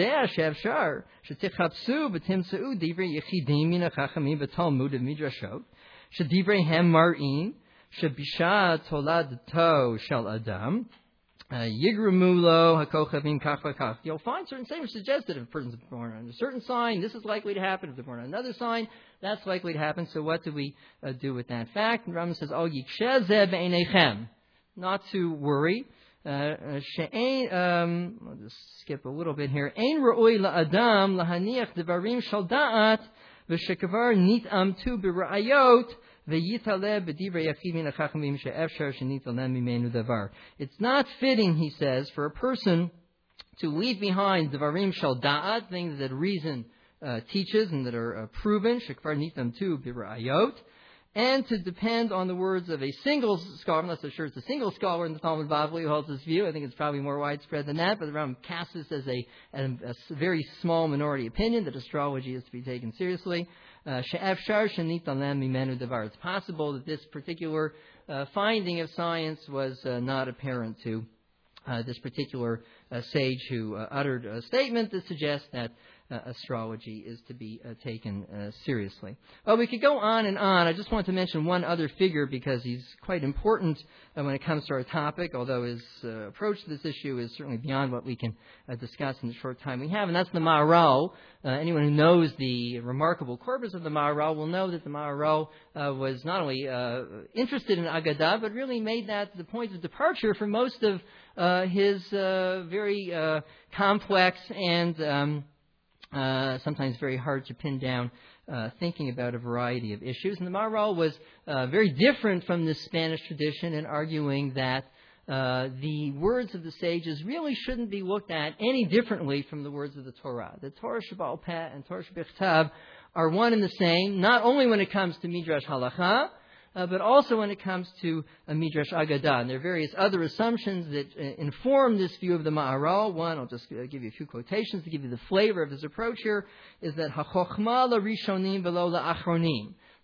Uh, Yigramulo hakochavim kach v'kach. You'll find certain statements suggest that if a person's born on a certain sign, this is likely to happen. If they're born on another sign, that's likely to happen. So what do we uh, do with that fact? And Rambam says, "Oh, yikshezeh be'einechem," not to worry. Uh, she'ein. Um, I'll just skip a little bit here. Ein ra'oi la'adam lahaniach devarim shal da'at v'shekavar nit'am tu b'ra'ayot. It's not fitting, he says, for a person to leave behind Devarim Shal Da'at, things that reason uh, teaches and that are uh, proven, Shekvar Nitam Tu B'Ra'ayot, and to depend on the words of a single scholar. I'm not so sure it's a single scholar in the Talmud Bavli who holds this view. I think it's probably more widespread than that, but the Rambam casts this as a, a, a very small minority opinion that astrology is to be taken seriously. Uh, it's possible that this particular uh, finding of science was uh, not apparent to uh, this particular uh, sage who uh, uttered a statement that suggests that uh, astrology is to be uh, taken uh, seriously. Well, we could go on and on. I just want to mention one other figure because he's quite important uh, when it comes to our topic, although his uh, approach to this issue is certainly beyond what we can uh, discuss in the short time we have, and that's the Maharal. Uh, anyone who knows the remarkable corpus of the Maharal will know that the Maharal uh, was not only uh, interested in Agadah, but really made that the point of departure for most of uh, his uh, very uh, complex and um, uh, sometimes very hard to pin down uh, thinking about a variety of issues. And the Maharal was uh, very different from the Spanish tradition in arguing that Uh, the words of the sages really shouldn't be looked at any differently from the words of the Torah. The Torah Shebaal Peh and Torah Shebichtav are one and the same, not only when it comes to Midrash Halacha, uh, but also when it comes to uh, Midrash Agadah. And there are various other assumptions that uh, inform this view of the Maharal. One, I'll just uh, give you a few quotations to give you the flavor of his approach here, is that HaChochma la Rishonim v'lo la Achronim.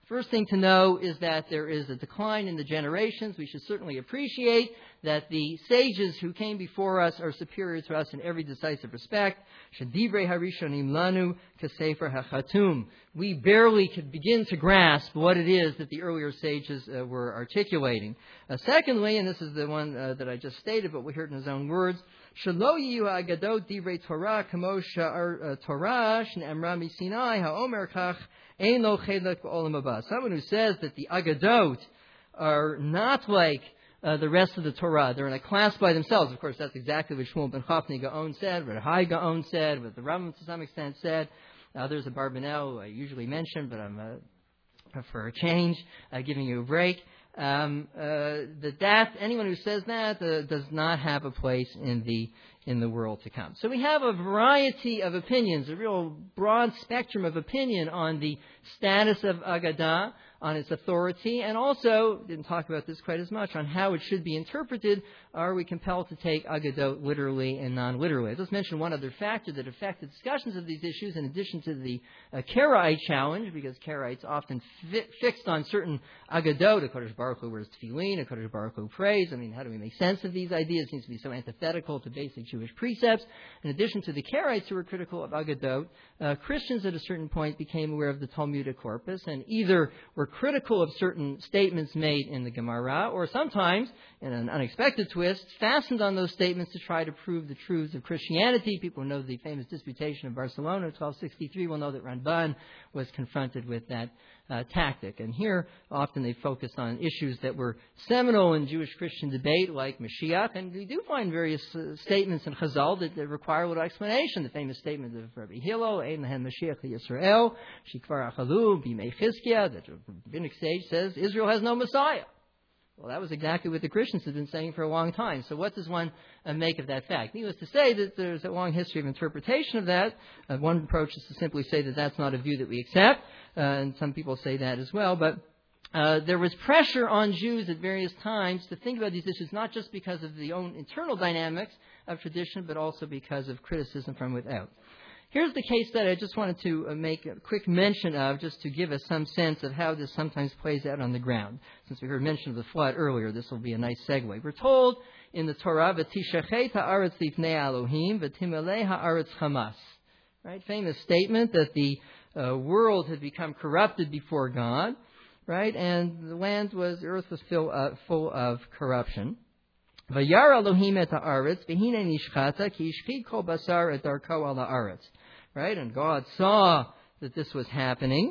First thing to know is that there is a decline in the generations. We should certainly appreciate that the sages who came before us are superior to us in every decisive respect. Shedivrei harishonim lanu kasefer hachatum. We barely could begin to grasp what it is that the earlier sages uh, were articulating. Uh, secondly, and this is the one uh, that I just stated, but we'll hear it in his own words, Shelo yiyu ha'agadot divrei Torah kamo sha'ar Torah she'emra misinai ha'omer kach ein lo chelek ba'olam haba. Someone who says that the agadot are not like uh, the rest of the Torah, they're in a class by themselves. Of course, that's exactly what Shmuel ben Chafni Gaon said, what Hai Gaon said, what the Rambam to some extent said. Others of Barbanel I usually mention, but I'm uh, for a change, uh, giving you a break. Um, uh, that, that anyone who says that uh, does not have a place in the in the world to come. So we have a variety of opinions, a real broad spectrum of opinion on the status of Agadah, on its authority, and also, didn't talk about this quite as much, on how it should be interpreted. Are we compelled to take Agadot literally and non-literally? Let's mention one other factor that affected discussions of these issues, in addition to the uh, Karaite challenge, because Karaites often fi- fixed on certain Agadot. A Kodesh Baruch Hu wears tefillin, a Kodesh Baruch Hu prays. I mean, how do we make sense of these ideas? It seems to be so antithetical to basic Jewish precepts. In addition to the Karaites who were critical of Agadot, uh, Christians at a certain point became aware of the Talmudic corpus and either were critical of certain statements made in the Gemara, or sometimes, in an unexpected twist, fastened on those statements to try to prove the truths of Christianity. People who know the famous disputation of Barcelona, twelve sixty-three, will know that Ramban was confronted with that uh, tactic. And here, often they focused on issues that were seminal in Jewish Christian debate, like Mashiach, and we do find various uh, statements in Chazal that, that require a little explanation. The famous statement of Rabbi Hillel, Ein Lehen Mashiach Yisrael, Shikvar Achalu, Bimei Chizkiah, that rabbinic sage says Israel has no Messiah. Well, that was exactly what the Christians had been saying for a long time. So what does one uh, make of that fact? Needless to say that there's a long history of interpretation of that. Uh, one approach is to simply say that that's not a view that we accept, uh, and some people say that as well. But uh, there was pressure on Jews at various times to think about these issues, not just because of the own internal dynamics of tradition, but also because of criticism from without. Here's the case that I just wanted to make a quick mention of, just to give us some sense of how this sometimes plays out on the ground. Since we heard mention of the flood earlier, this will be a nice segue. We're told in the Torah, "V'tishachet ha'aretz lifnei Elohim, v'timalei ha'aretz chamas." Right, famous statement that the uh, world had become corrupted before God, right, and the land was, the earth was fill, uh, full of corruption. Vayar Elohim et ha'aretz, v'hinei nishchata, ki ishchid kol basar et darko al ha'aretz. Right? And God saw that this was happening,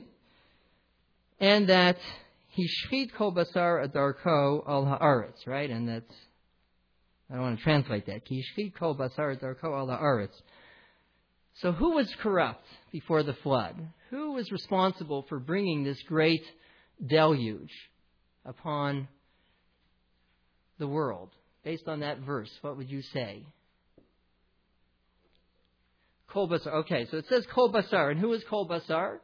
and that he shchid kol basar et darko al ha'aretz. Right? And that's, I don't want to translate that. Ki ishchid kol basar et darko al ha'aretz. So who was corrupt before the flood? Who was responsible for bringing this great deluge upon the world? Based on that verse, what would you say? Kol basar. Okay, so it says kol basar. And who is kol basar?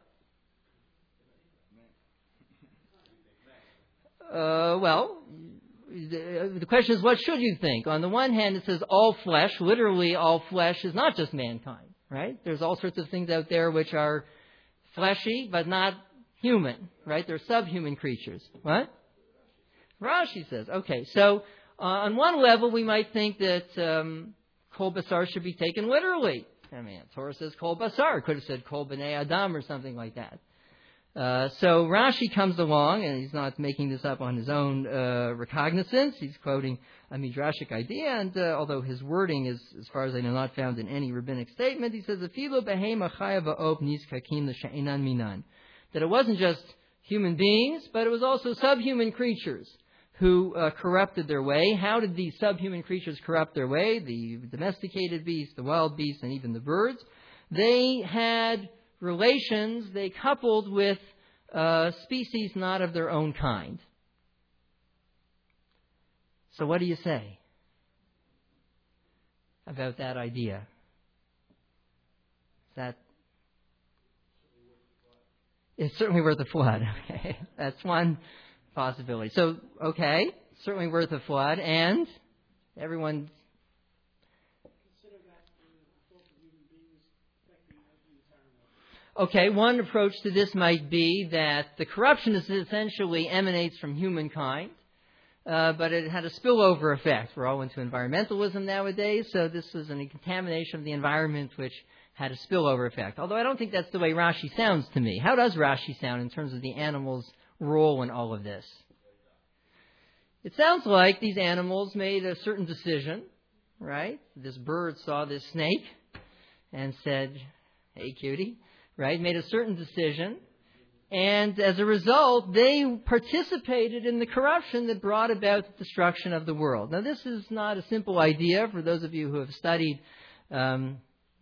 Uh, well, the, the question is, what should you think? On the one hand, it says all flesh. Literally, all flesh is not just mankind, right? There's all sorts of things out there which are fleshy, but not human, right? They're subhuman creatures. What? Rashi says. Okay, so Uh, on one level, we might think that um, kol basar should be taken literally. I mean, Torah says kol basar. Could have said kol b'nei adam or something like that. Uh, so Rashi comes along, and he's not making this up on his own uh, recognizance. He's quoting a midrashic idea, and uh, although his wording is, as far as I know, not found in any rabbinic statement, he says, "Afilu behema chaya va'op nizkakim l'she'inan minan." That it wasn't just human beings, but it was also subhuman creatures who uh, corrupted their way. How did these subhuman creatures corrupt their way? The domesticated beasts, the wild beasts, and even the birds. They had relations, they coupled with uh, species not of their own kind. So what do you say about that idea? That it's certainly worth a flood. Okay, that's one possibility. So, okay, certainly worth a flood, and everyone. Consider that uh, both of human beings affecting the entire world? Okay, one approach to this might be that the corruption is essentially emanates from humankind, uh, but it had a spillover effect. We're all into environmentalism nowadays, so this was a contamination of the environment which had a spillover effect. Although I don't think that's the way Rashi sounds to me. How does Rashi sound in terms of the animal's role in all of this? It sounds like these animals made a certain decision, right? This bird saw this snake and said, "Hey, cutie," right? Made a certain decision. And as a result, they participated in the corruption that brought about the destruction of the world. Now, this is not a simple idea for those of you who have studied um,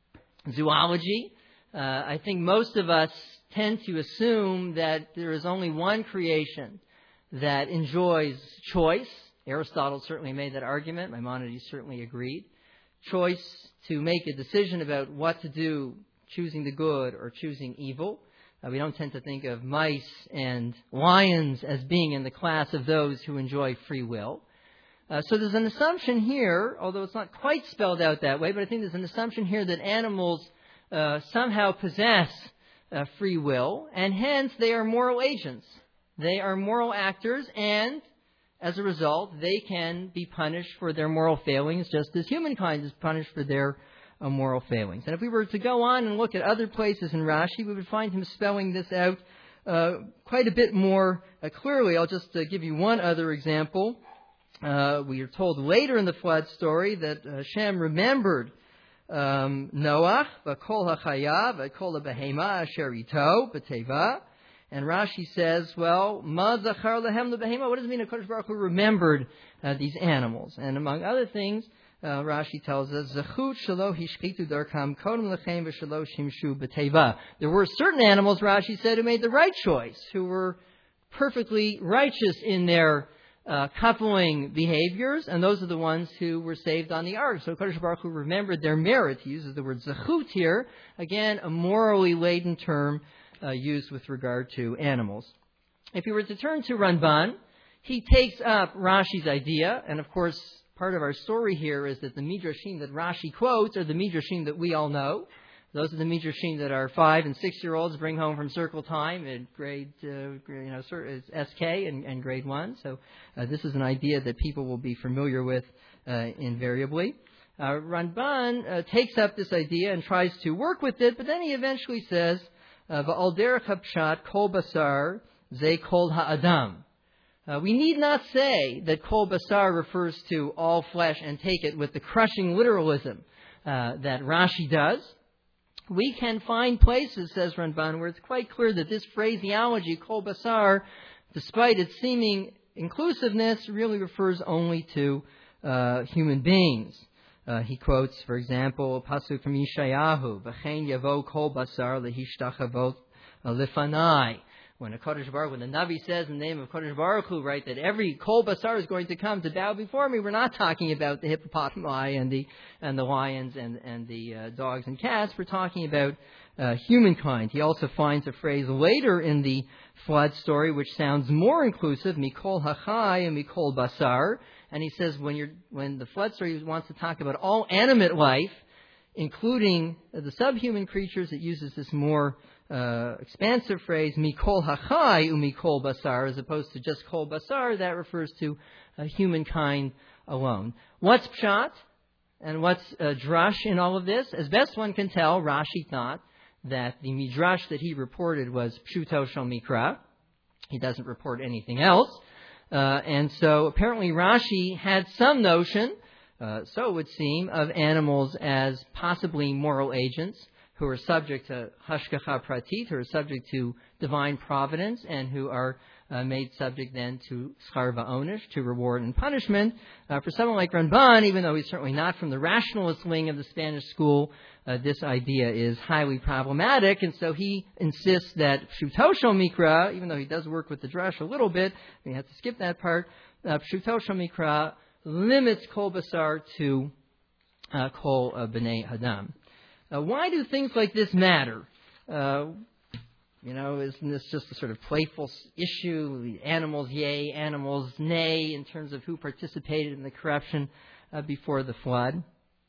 zoology. Uh, I think most of us tend to assume that there is only one creation that enjoys choice. Aristotle certainly made that argument. Maimonides certainly agreed. Choice to make a decision about what to do, choosing the good or choosing evil. Uh, we don't tend to think of mice and lions as being in the class of those who enjoy free will. Uh, so there's an assumption here, although it's not quite spelled out that way, but I think there's an assumption here that animals uh, somehow possess uh, free will, and hence they are moral agents. They are moral actors, and as a result, they can be punished for their moral failings, just as humankind is punished for their uh, moral failings. And if we were to go on and look at other places in Rashi, we would find him spelling this out uh, quite a bit more uh, clearly. I'll just uh, give you one other example. Uh, we are told later in the flood story that uh, Shem remembered um, Noah, v'kol ha'chayav, v'kol ha'behema asher ito, b'teva. And Rashi says, well, ma zachar lehem lebehema. What does it mean that Kodesh Baruch Hu remembered uh, these animals? And among other things, uh, Rashi tells us, zechut shelo hishchitu darkam kodem lechem v'shelo shimshu b'teva. There were certain animals, Rashi said, who made the right choice, who were perfectly righteous in their uh, coupling behaviors, and those are the ones who were saved on the ark. So Kodesh Baruch Hu remembered their merit. He uses the word zechut here, again, a morally laden term Uh, used with regard to animals. If you were to turn to Ramban, he takes up Rashi's idea, and of course, part of our story here is that the Midrashim that Rashi quotes are the Midrashim that we all know. Those are the Midrashim that our five and six-year-olds bring home from Circle Time in grade, uh, you know, S K and, and grade one. So uh, this is an idea that people will be familiar with uh, invariably. Uh, Ramban uh, takes up this idea and tries to work with it, but then he eventually says, V'al derech hapshat kol basar ze kol ha'adam. We need not say that kol basar refers to all flesh and take it with the crushing literalism uh, that Rashi does. We can find places, says Ramban, where it's quite clear that this phraseology, kol basar, despite its seeming inclusiveness, really refers only to uh, human beings. Uh, he quotes, for example, a pasuk from Yeshayahu, "V'chein yavo kol basar lehishtachavot lefanai." When a Kodesh Baruch, when the Navi says in the name of Kodesh Baruch Hu, right, that every kol basar is going to come to bow before me, we're not talking about the hippopotami and the and the lions and and the uh, dogs and cats. We're talking about uh, humankind. He also finds a phrase later in the flood story which sounds more inclusive, mikol hachai and mikol basar. And he says when you're when the flood story wants to talk about all animate life, including the subhuman creatures, it uses this more uh, expansive phrase, mikol hachai umikol basar, as opposed to just kol basar. That refers to uh, humankind alone. What's pshat and what's uh, drash in all of this? As best one can tell, Rashi thought that the midrash that he reported was pshuto shel mikra. He doesn't report anything else. Uh, and so apparently Rashi had some notion, uh, so it would seem, of animals as possibly moral agents who are subject to hashgacha pratit, who are subject to divine providence, and who are uh, made subject then to schar va'onish, to reward and punishment. Uh, for someone like Ramban, even though he's certainly not from the rationalist wing of the Spanish school, uh, this idea is highly problematic, and so he insists that pshuto shel mikra, even though he does work with the drush a little bit, we have to skip that part, uh, pshuto shel mikra limits kol basar to uh, kol uh, b'nei hadam. Uh, why do things like this matter? Uh, you know, isn't this just a sort of playful issue? Animals yay, animals nay, in terms of who participated in the corruption uh, before the flood?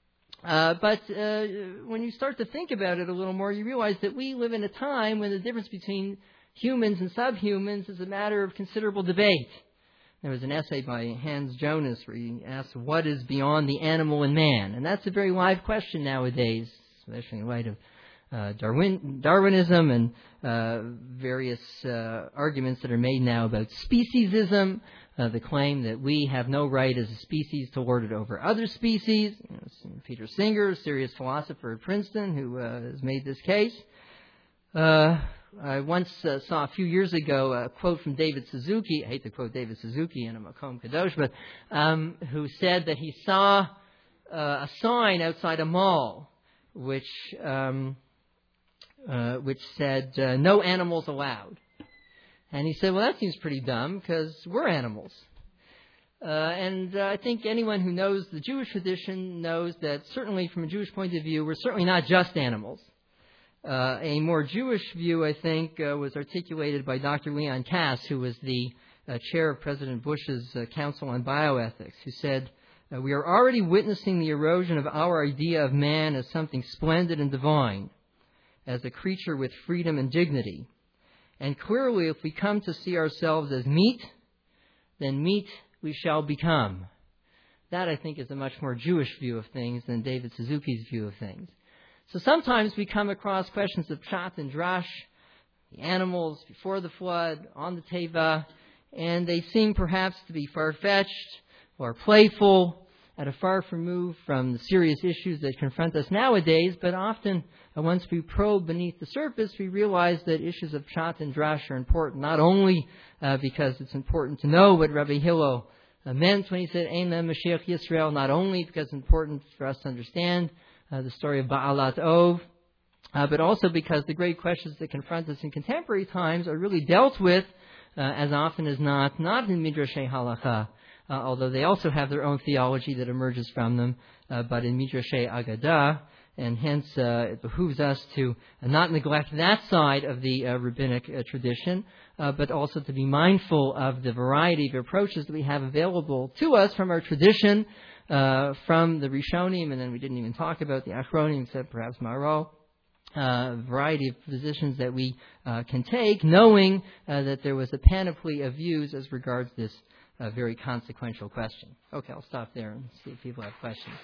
Uh, but uh, when you start to think about it a little more, you realize that we live in a time when the difference between humans and subhumans is a matter of considerable debate. There was an essay by Hans Jonas where he asked, what is beyond the animal and man? And that's a very live question nowadays, especially in light of uh, Darwin, Darwinism and uh, various uh, arguments that are made now about speciesism, uh, the claim that we have no right as a species to lord it over other species. You know, Peter Singer, a serious philosopher at Princeton, who uh, has made this case. Uh, I once uh, saw a few years ago a quote from David Suzuki. I hate to quote David Suzuki in a Makom Kadosh, but um, who said that he saw uh, a sign outside a mall which um, uh, which said uh, "No animals allowed," and he said, "Well, that seems pretty dumb because we're animals." Uh, and uh, I think anyone who knows the Jewish tradition knows that certainly from a Jewish point of view, we're certainly not just animals. Uh, a more Jewish view, I think, uh, was articulated by Doctor Leon Kass, who was the uh, chair of President Bush's uh, Council on Bioethics, who said, uh, we are already witnessing the erosion of our idea of man as something splendid and divine, as a creature with freedom and dignity. And clearly, if we come to see ourselves as meat, then meat we shall become. That, I think, is a much more Jewish view of things than David Suzuki's view of things. So sometimes we come across questions of Pshat and Drash, the animals before the flood, on the Teva, and they seem perhaps to be far-fetched or playful, at a far remove from the serious issues that confront us nowadays, but often, uh, once we probe beneath the surface, we realize that issues of Pshat and Drash are important, not only uh, because it's important to know what Rabbi Hillel uh, meant when he said, Ein Lem Mashiach Yisrael, not only because it's important for us to understand Uh, the story of Ba'alat Ov, uh, but also because the great questions that confront us in contemporary times are really dealt with uh, as often as not, not in Midrashei Halacha, uh, although they also have their own theology that emerges from them, uh, but in Midrashei Agadah, and hence uh, it behooves us to uh, not neglect that side of the uh, rabbinic uh, tradition, uh, but also to be mindful of the variety of approaches that we have available to us from our tradition, Uh, from the Rishonim, and then we didn't even talk about the Achronim, except perhaps Maro, uh, variety of positions that we uh, can take, knowing uh, that there was a panoply of views as regards this uh, very consequential question. Okay, I'll stop there and see if people have questions.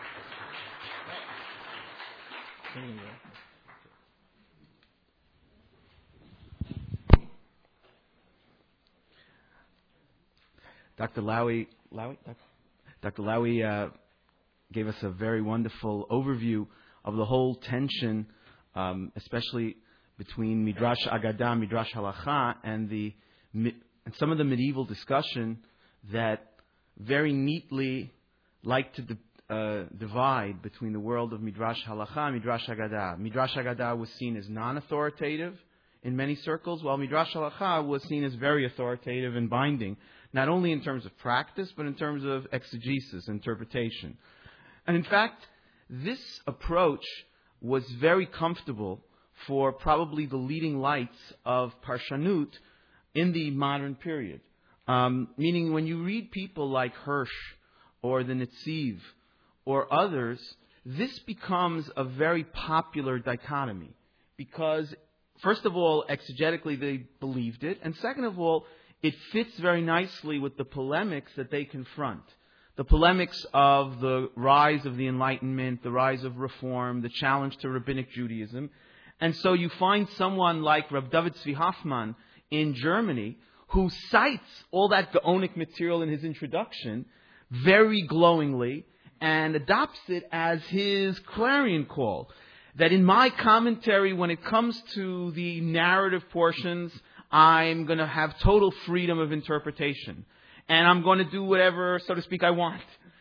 Doctor Lowy, Lowy, Doctor Doctor Lowy uh, gave us a very wonderful overview of the whole tension, um, especially between Midrash Agadah, Midrash Halacha, and the and some of the medieval discussion that very neatly like to di- uh, divide between the world of Midrash Halacha and Midrash Agadah. Midrash Agadah was seen as non-authoritative in many circles, while Midrash Halacha was seen as very authoritative and binding, not only in terms of practice, but in terms of exegesis, interpretation. And in fact, this approach was very comfortable for probably the leading lights of Parshanut in the modern period. Um, meaning when you read people like Hirsch or the Netziv or others, this becomes a very popular dichotomy. Because, first of all, exegetically they believed it, and second of all, it fits very nicely with the polemics that they confront. The polemics of the rise of the Enlightenment, the rise of Reform, the challenge to Rabbinic Judaism. And so you find someone like Rav David Tzvi Hoffman in Germany who cites all that Gaonic material in his introduction very glowingly and adopts it as his clarion call. That in my commentary, when it comes to the narrative portions, I'm going to have total freedom of interpretation. And I'm going to do whatever, so to speak, I want.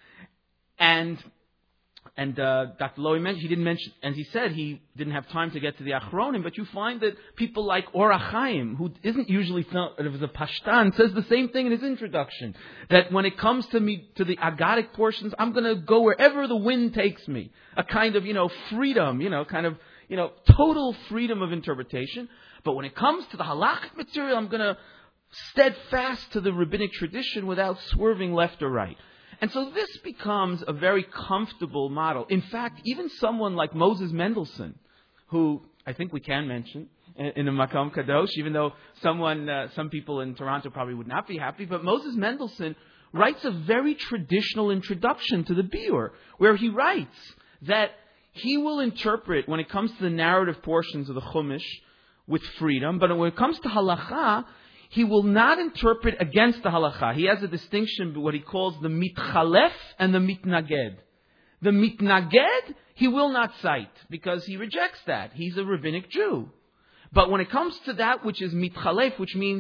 And and uh, Doctor Lowy mentioned, he didn't mention, and he said he didn't have time to get to the Achronim, but you find that people like Or HaChaim, who isn't usually thought of as a Pashtan, says the same thing in his introduction. That when it comes to me, to the Agadic portions, I'm going to go wherever the wind takes me. A kind of, you know, freedom, you know, kind of, you know, total freedom of interpretation. But when it comes to the halachic material, I'm going to steadfast to the rabbinic tradition without swerving left or right. And so this becomes a very comfortable model. In fact, even someone like Moses Mendelssohn, who I think we can mention in the Makom Kadosh, even though someone, uh, some people in Toronto probably would not be happy, but Moses Mendelssohn writes a very traditional introduction to the Biur, where he writes that he will interpret, when it comes to the narrative portions of the Chumash, with freedom, but when it comes to halacha, he will not interpret against the halacha. He has a distinction, what he calls the mitchalef and the mitnaged. The mitnaged, he will not cite, because he rejects that. He's a rabbinic Jew. But when it comes to that which is mitchalef, which means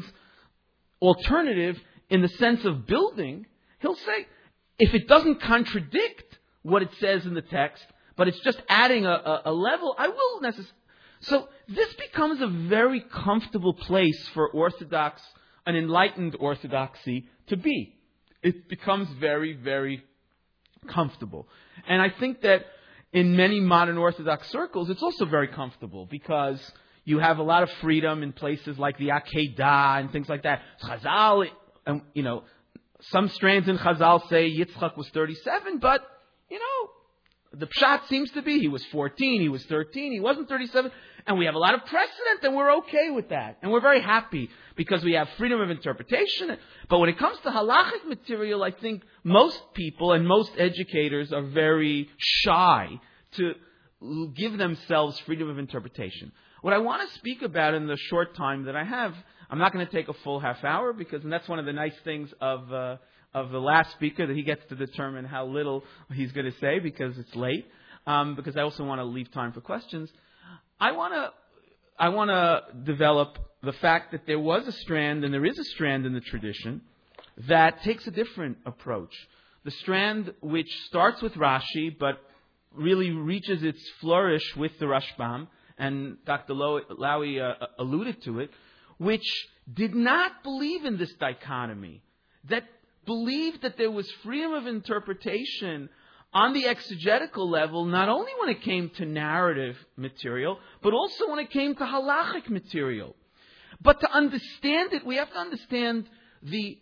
alternative in the sense of building, he'll say, if it doesn't contradict what it says in the text, but it's just adding a, a, a level, I will necessarily... So this becomes a very comfortable place for Orthodox, an enlightened Orthodoxy to be. It becomes very, very comfortable. And I think that in many modern Orthodox circles, it's also very comfortable because you have a lot of freedom in places like the Akedah and things like that. Chazal, and you know, some strands in Chazal say Yitzchak was thirty-seven, but, you know, the pshat seems to be he was fourteen, he was thirteen, he wasn't thirty-seven. And we have a lot of precedent, and we're okay with that. And we're very happy because we have freedom of interpretation. But when it comes to halachic material, I think most people and most educators are very shy to give themselves freedom of interpretation. What I want to speak about in the short time that I have, I'm not going to take a full half hour because and that's one of the nice things of uh, of the last speaker, that he gets to determine how little he's going to say because it's late. Um, because I also want to leave time for questions. I want to I want to develop the fact that there was a strand, and there is a strand in the tradition, that takes a different approach. The strand which starts with Rashi, but really reaches its flourish with the Rashbam, and Doctor Lowy uh, alluded to it, which did not believe in this dichotomy, that believed that there was freedom of interpretation on the exegetical level, not only when it came to narrative material, but also when it came to halachic material. But to understand it, we have to understand the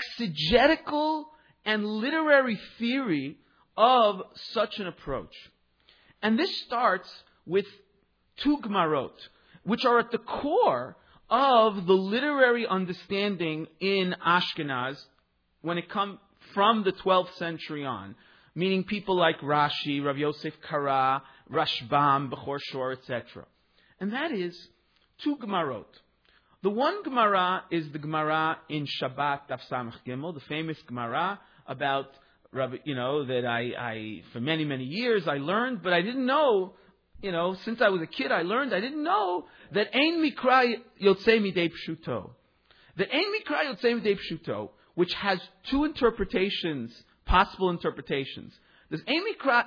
exegetical and literary theory of such an approach. And this starts with two Gemarot, which are at the core of the literary understanding in Ashkenaz when it comes from the twelfth century on. Meaning people like Rashi, Rav Yosef Kara, Rashbam, Bechor Shor, et cetera. And that is two Gemarot. The one Gemara is the Gemara in Shabbat Daf Samach Gimel, the famous Gemara about, you know, that I, I, for many, many years I learned, but I didn't know, you know, since I was a kid I learned, I didn't know that Ein Mikra Yotzei Midei Pshuto. That Ein Mikra Yotzei Midei Pshuto, which has two interpretations, possible interpretations. Does Ein Mikra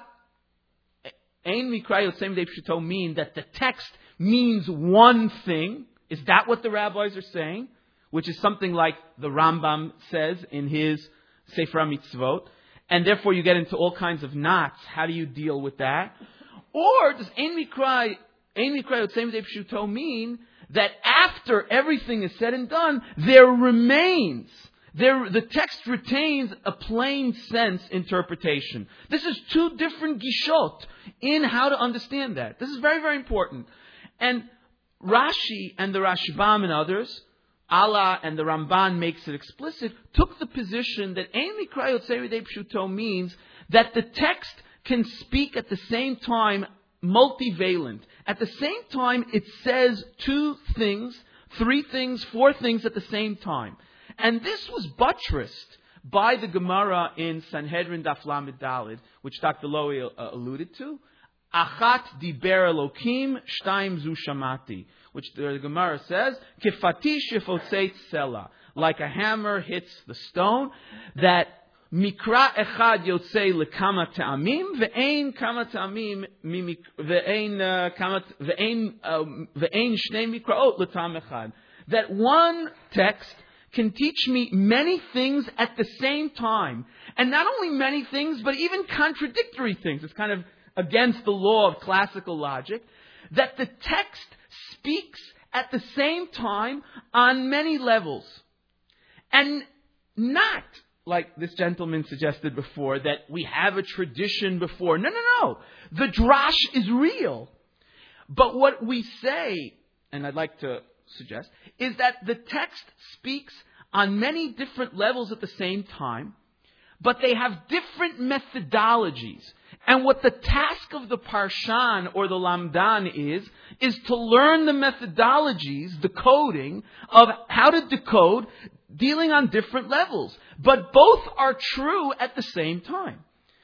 Yotzei Midei Pshuto mean that the text means one thing? Is that what the rabbis are saying? Which is something like the Rambam says in his Sefer HaMitzvot. And therefore you get into all kinds of knots. How do you deal with that? Or does Ein Mikra Yotzei Midei Pshuto mean that after everything is said and done, there remains There, the text retains a plain sense interpretation. This is two different gishot in how to understand that. This is very, very important. And Rashi and the Rashbam and others, Allah and the Ramban makes it explicit, took the position that Ein Mikra Yotzei Midei Pshuto means that the text can speak at the same time multivalent. At the same time, it says two things, three things, four things at the same time. And this was buttressed by the Gemara in Sanhedrin Daf Lamed Daled, which Doctor Lowy uh, alluded to. Achat diber Elokim, shtaim zu shamati, which the Gemara says, kifatish yifotzei tzela, like a hammer hits the stone, that mikra echad yotzei lekama ta'amim, ve'ein kama ta'amim, ve'ein kama, ve'ein ve'ein shnei mikraot letam echad. That one text can teach me many things at the same time. And not only many things, but even contradictory things. It's kind of against the law of classical logic. That the text speaks at the same time on many levels. And not like this gentleman suggested before, that we have a tradition before. No, no, no. The drash is real. But what we say, and I'd like to suggest, is that the text speaks on many different levels at the same time, but they have different methodologies. And what the task of the Parshan or the Lamdan is, is to learn the methodologies, the coding of how to decode, dealing on different levels. But both are true at the same time.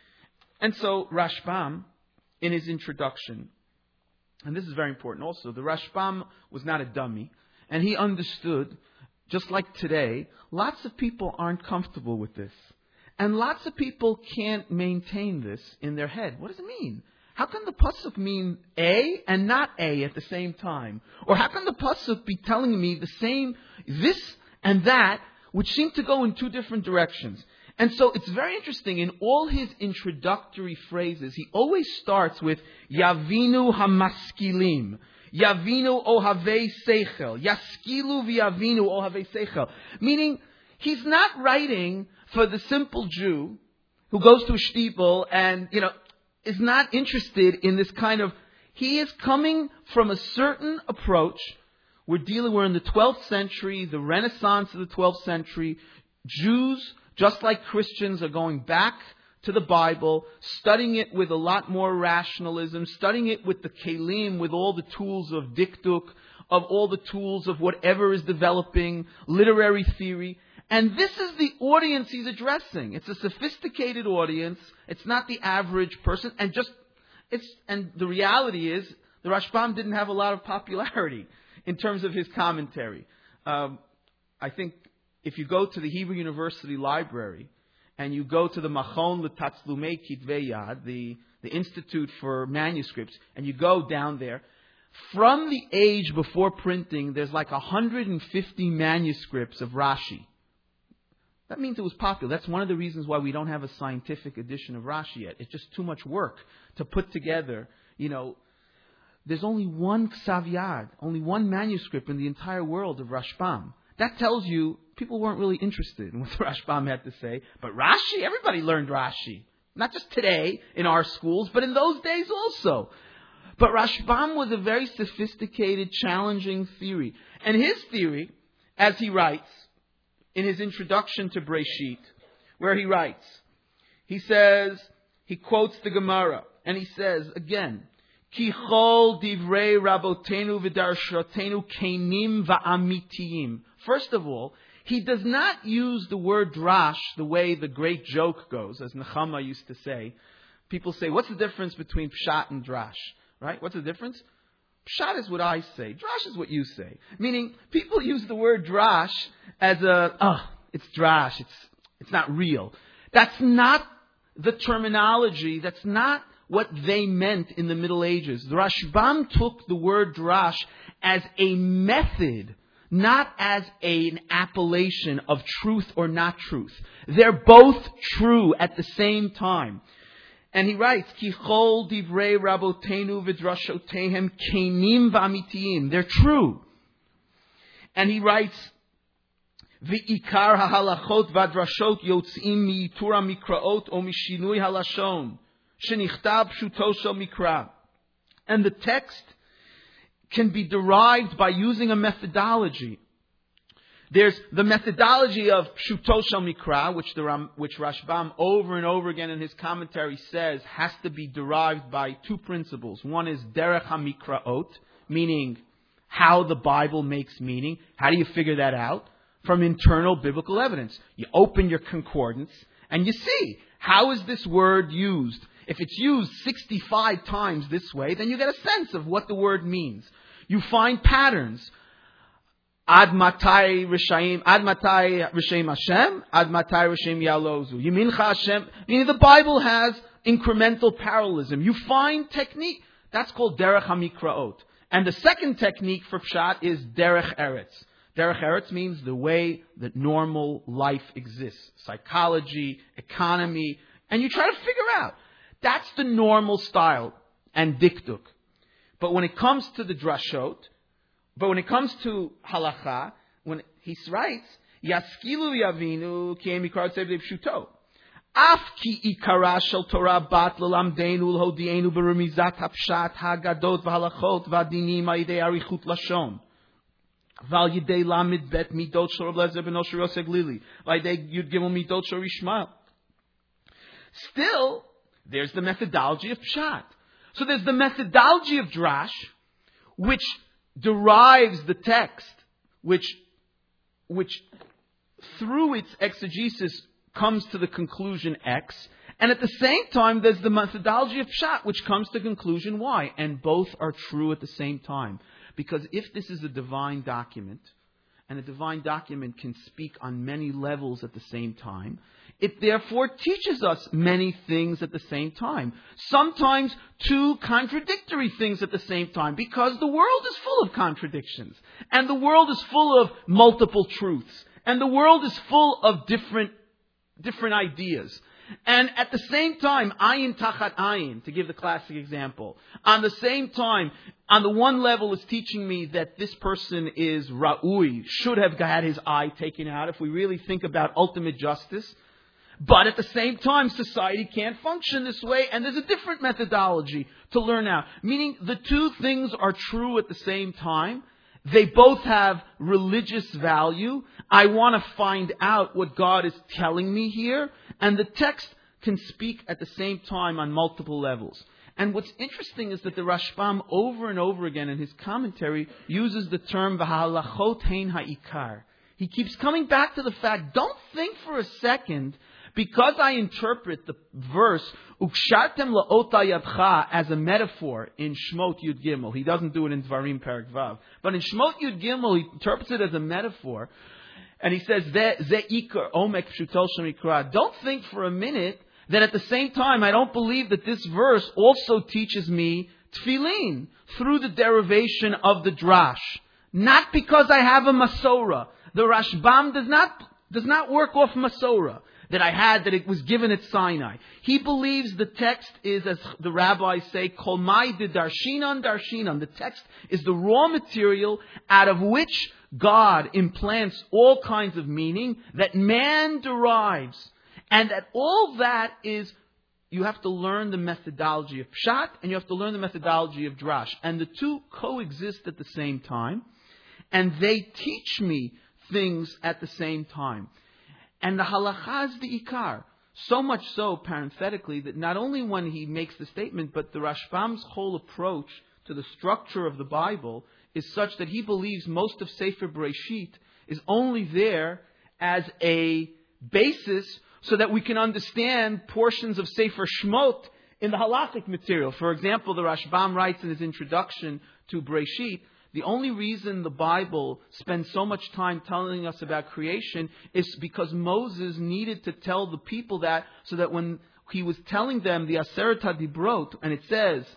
And so Rashbam, in his introduction, and this is very important also, the Rashbam was not a dummy, and he understood, just like today, lots of people aren't comfortable with this. And lots of people can't maintain this in their head. What does it mean? How can the pasuk mean A and not A at the same time? Or how can the pasuk be telling me the same this and that, which seem to go in two different directions? And so it's very interesting. In all his introductory phrases, he always starts with Yavinu hamaskilim. Yavinu ohavei seichel. Yaskilu v'yavinu ohavei seichel. Meaning, he's not writing for the simple Jew who goes to a shtibel and, you know, is not interested in this kind of... He is coming from a certain approach. We're dealing, we're in the twelfth century, the Renaissance of the twelfth century. Jews, just like Christians, are going back to the Bible, studying it with a lot more rationalism, studying it with the kelim, with all the tools of dikduk, of all the tools of whatever is developing, literary theory. And this is the audience he's addressing. It's a sophisticated audience. It's not the average person. And just it's and the reality is the Rashbam didn't have a lot of popularity in terms of his commentary. Um, I think if you go to the Hebrew University Library and you go to the Machon L'Tatzlumei Kitvei Yad, the the Institute for Manuscripts, and you go down there, from the age before printing, there's like one hundred fifty manuscripts of Rashi. That means it was popular. That's one of the reasons why we don't have a scientific edition of Rashi yet. It's just too much work to put together. You know, there's only one Ksav Yad, only one manuscript in the entire world of Rashbam. That tells you people weren't really interested in what the Rashbam had to say. But Rashi, everybody learned Rashi. Not just today in our schools, but in those days also. But Rashbam was a very sophisticated, challenging theory. And his theory, as he writes, in his introduction to Breshit, where he writes, he says, he quotes the Gemara, and he says, again, Ki chol divrei rabotenu v'darshotenu kenim va'amitiyim. First of all, he does not use the word drash the way the great joke goes, as Nechama used to say. People say, what's the difference between pshat and drash? Right? What's the difference? Pshat is what I say. Drash is what you say. Meaning, people use the word drash as a, oh, it's drash. It's, it's not real. That's not the terminology. That's not what they meant in the Middle Ages. The Rashbam took the word drash as a method, not as a, an appellation of truth or not truth. They're both true at the same time. And he writes, Ki chol divrei rabotenu v'drashotehem kenim v'amitiyim. They're true. And he writes, V'ikar ha'halachot v'adrashot yotzim mi'itura mikraot o mishinui halashon shenichtab pshuto shel mikra. And the text can be derived by using a methodology. There's the methodology of Pshuto Shel Mikra, which, the Ram, which Rashbam over and over again in his commentary says has to be derived by two principles. One is Derech HaMikraot, meaning how the Bible makes meaning. How do you figure that out? From internal biblical evidence. You open your concordance and you see, how is this word used? If it's used sixty-five times this way, then you get a sense of what the word means. You find patterns. Ad matai rishayim, ad matai rishayim Hashem, ad matai rishayim yalozu. Yimincha Hashem. Meaning the Bible has incremental parallelism. You find technique. That's called derech hamikraot. And the second technique for pshat is derech eretz. Derech eretz means the way that normal life exists. Psychology, economy. And you try to figure out. That's the normal style and dikduk. But when it comes to the drashot, But when it comes to halacha, when he writes, Yaskilu yavinu ki emikar tzev pshuto. Af ki ikara shel Torah bat lelamdeinu l'hodienu beremizat hapshat hagadot v'halachot v'adinim ha'idei arichut lashon. Val yidei lamid bet midot shel Reb Lezer ben Osher Yosef Lili. V'yidei yud gimel midot shel Rishmael. Still, there's the methodology of pshat. So there's the methodology of drash, which derives the text, which, which through its exegesis comes to the conclusion X, and at the same time there's the methodology of pshat, which comes to conclusion Y, and both are true at the same time. Because if this is a divine document, and a divine document can speak on many levels at the same time, it therefore teaches us many things at the same time. Sometimes two contradictory things at the same time, because the world is full of contradictions, and the world is full of multiple truths, and the world is full of different different ideas. And at the same time, ayin tachat ayin, to give the classic example, on the same time, on the one level is teaching me that this person is ra'ui, should have had his eye taken out if we really think about ultimate justice. But at the same time, society can't function this way, and there's a different methodology to learn out. Meaning the two things are true at the same time. They both have religious value. I want to find out what God is telling me here. And the text can speak at the same time on multiple levels. And what's interesting is that the Rashbam over and over again in his commentary uses the term v'halachot hein ha'ikar. He keeps coming back to the fact, don't think for a second, because I interpret the verse ukshartem la'ota yadcha as a metaphor in Shmot Yud Gimel. He doesn't do it in Dvarim Perek Vav. But in Shmot Yud Gimel, he interprets it as a metaphor. And he says, Ze ikar omek pshutel shemikra. Don't think for a minute that at the same time, I don't believe that this verse also teaches me tefillin through the derivation of the drash. Not because I have a Masorah. The Rashbam does not, does not work off Masorah that I had, that it was given at Sinai. He believes the text is, as the rabbis say, Kol mai de darshinan darshinan. The text is the raw material out of which God implants all kinds of meaning that man derives. And that all that is, you have to learn the methodology of pshat and you have to learn the methodology of drash. And the two coexist at the same time. And they teach me things at the same time. And the halakha is the ikar. So much so, parenthetically, that not only when he makes the statement, but the Rashbam's whole approach to the structure of the Bible is such that he believes most of Sefer Bereshit is only there as a basis so that we can understand portions of Sefer Shmot in the halakhic material. For example, the Rashbam writes in his introduction to Bereshit, the only reason the Bible spends so much time telling us about creation is because Moses needed to tell the people that, so that when he was telling them the Aseret HaDibrot, and it says,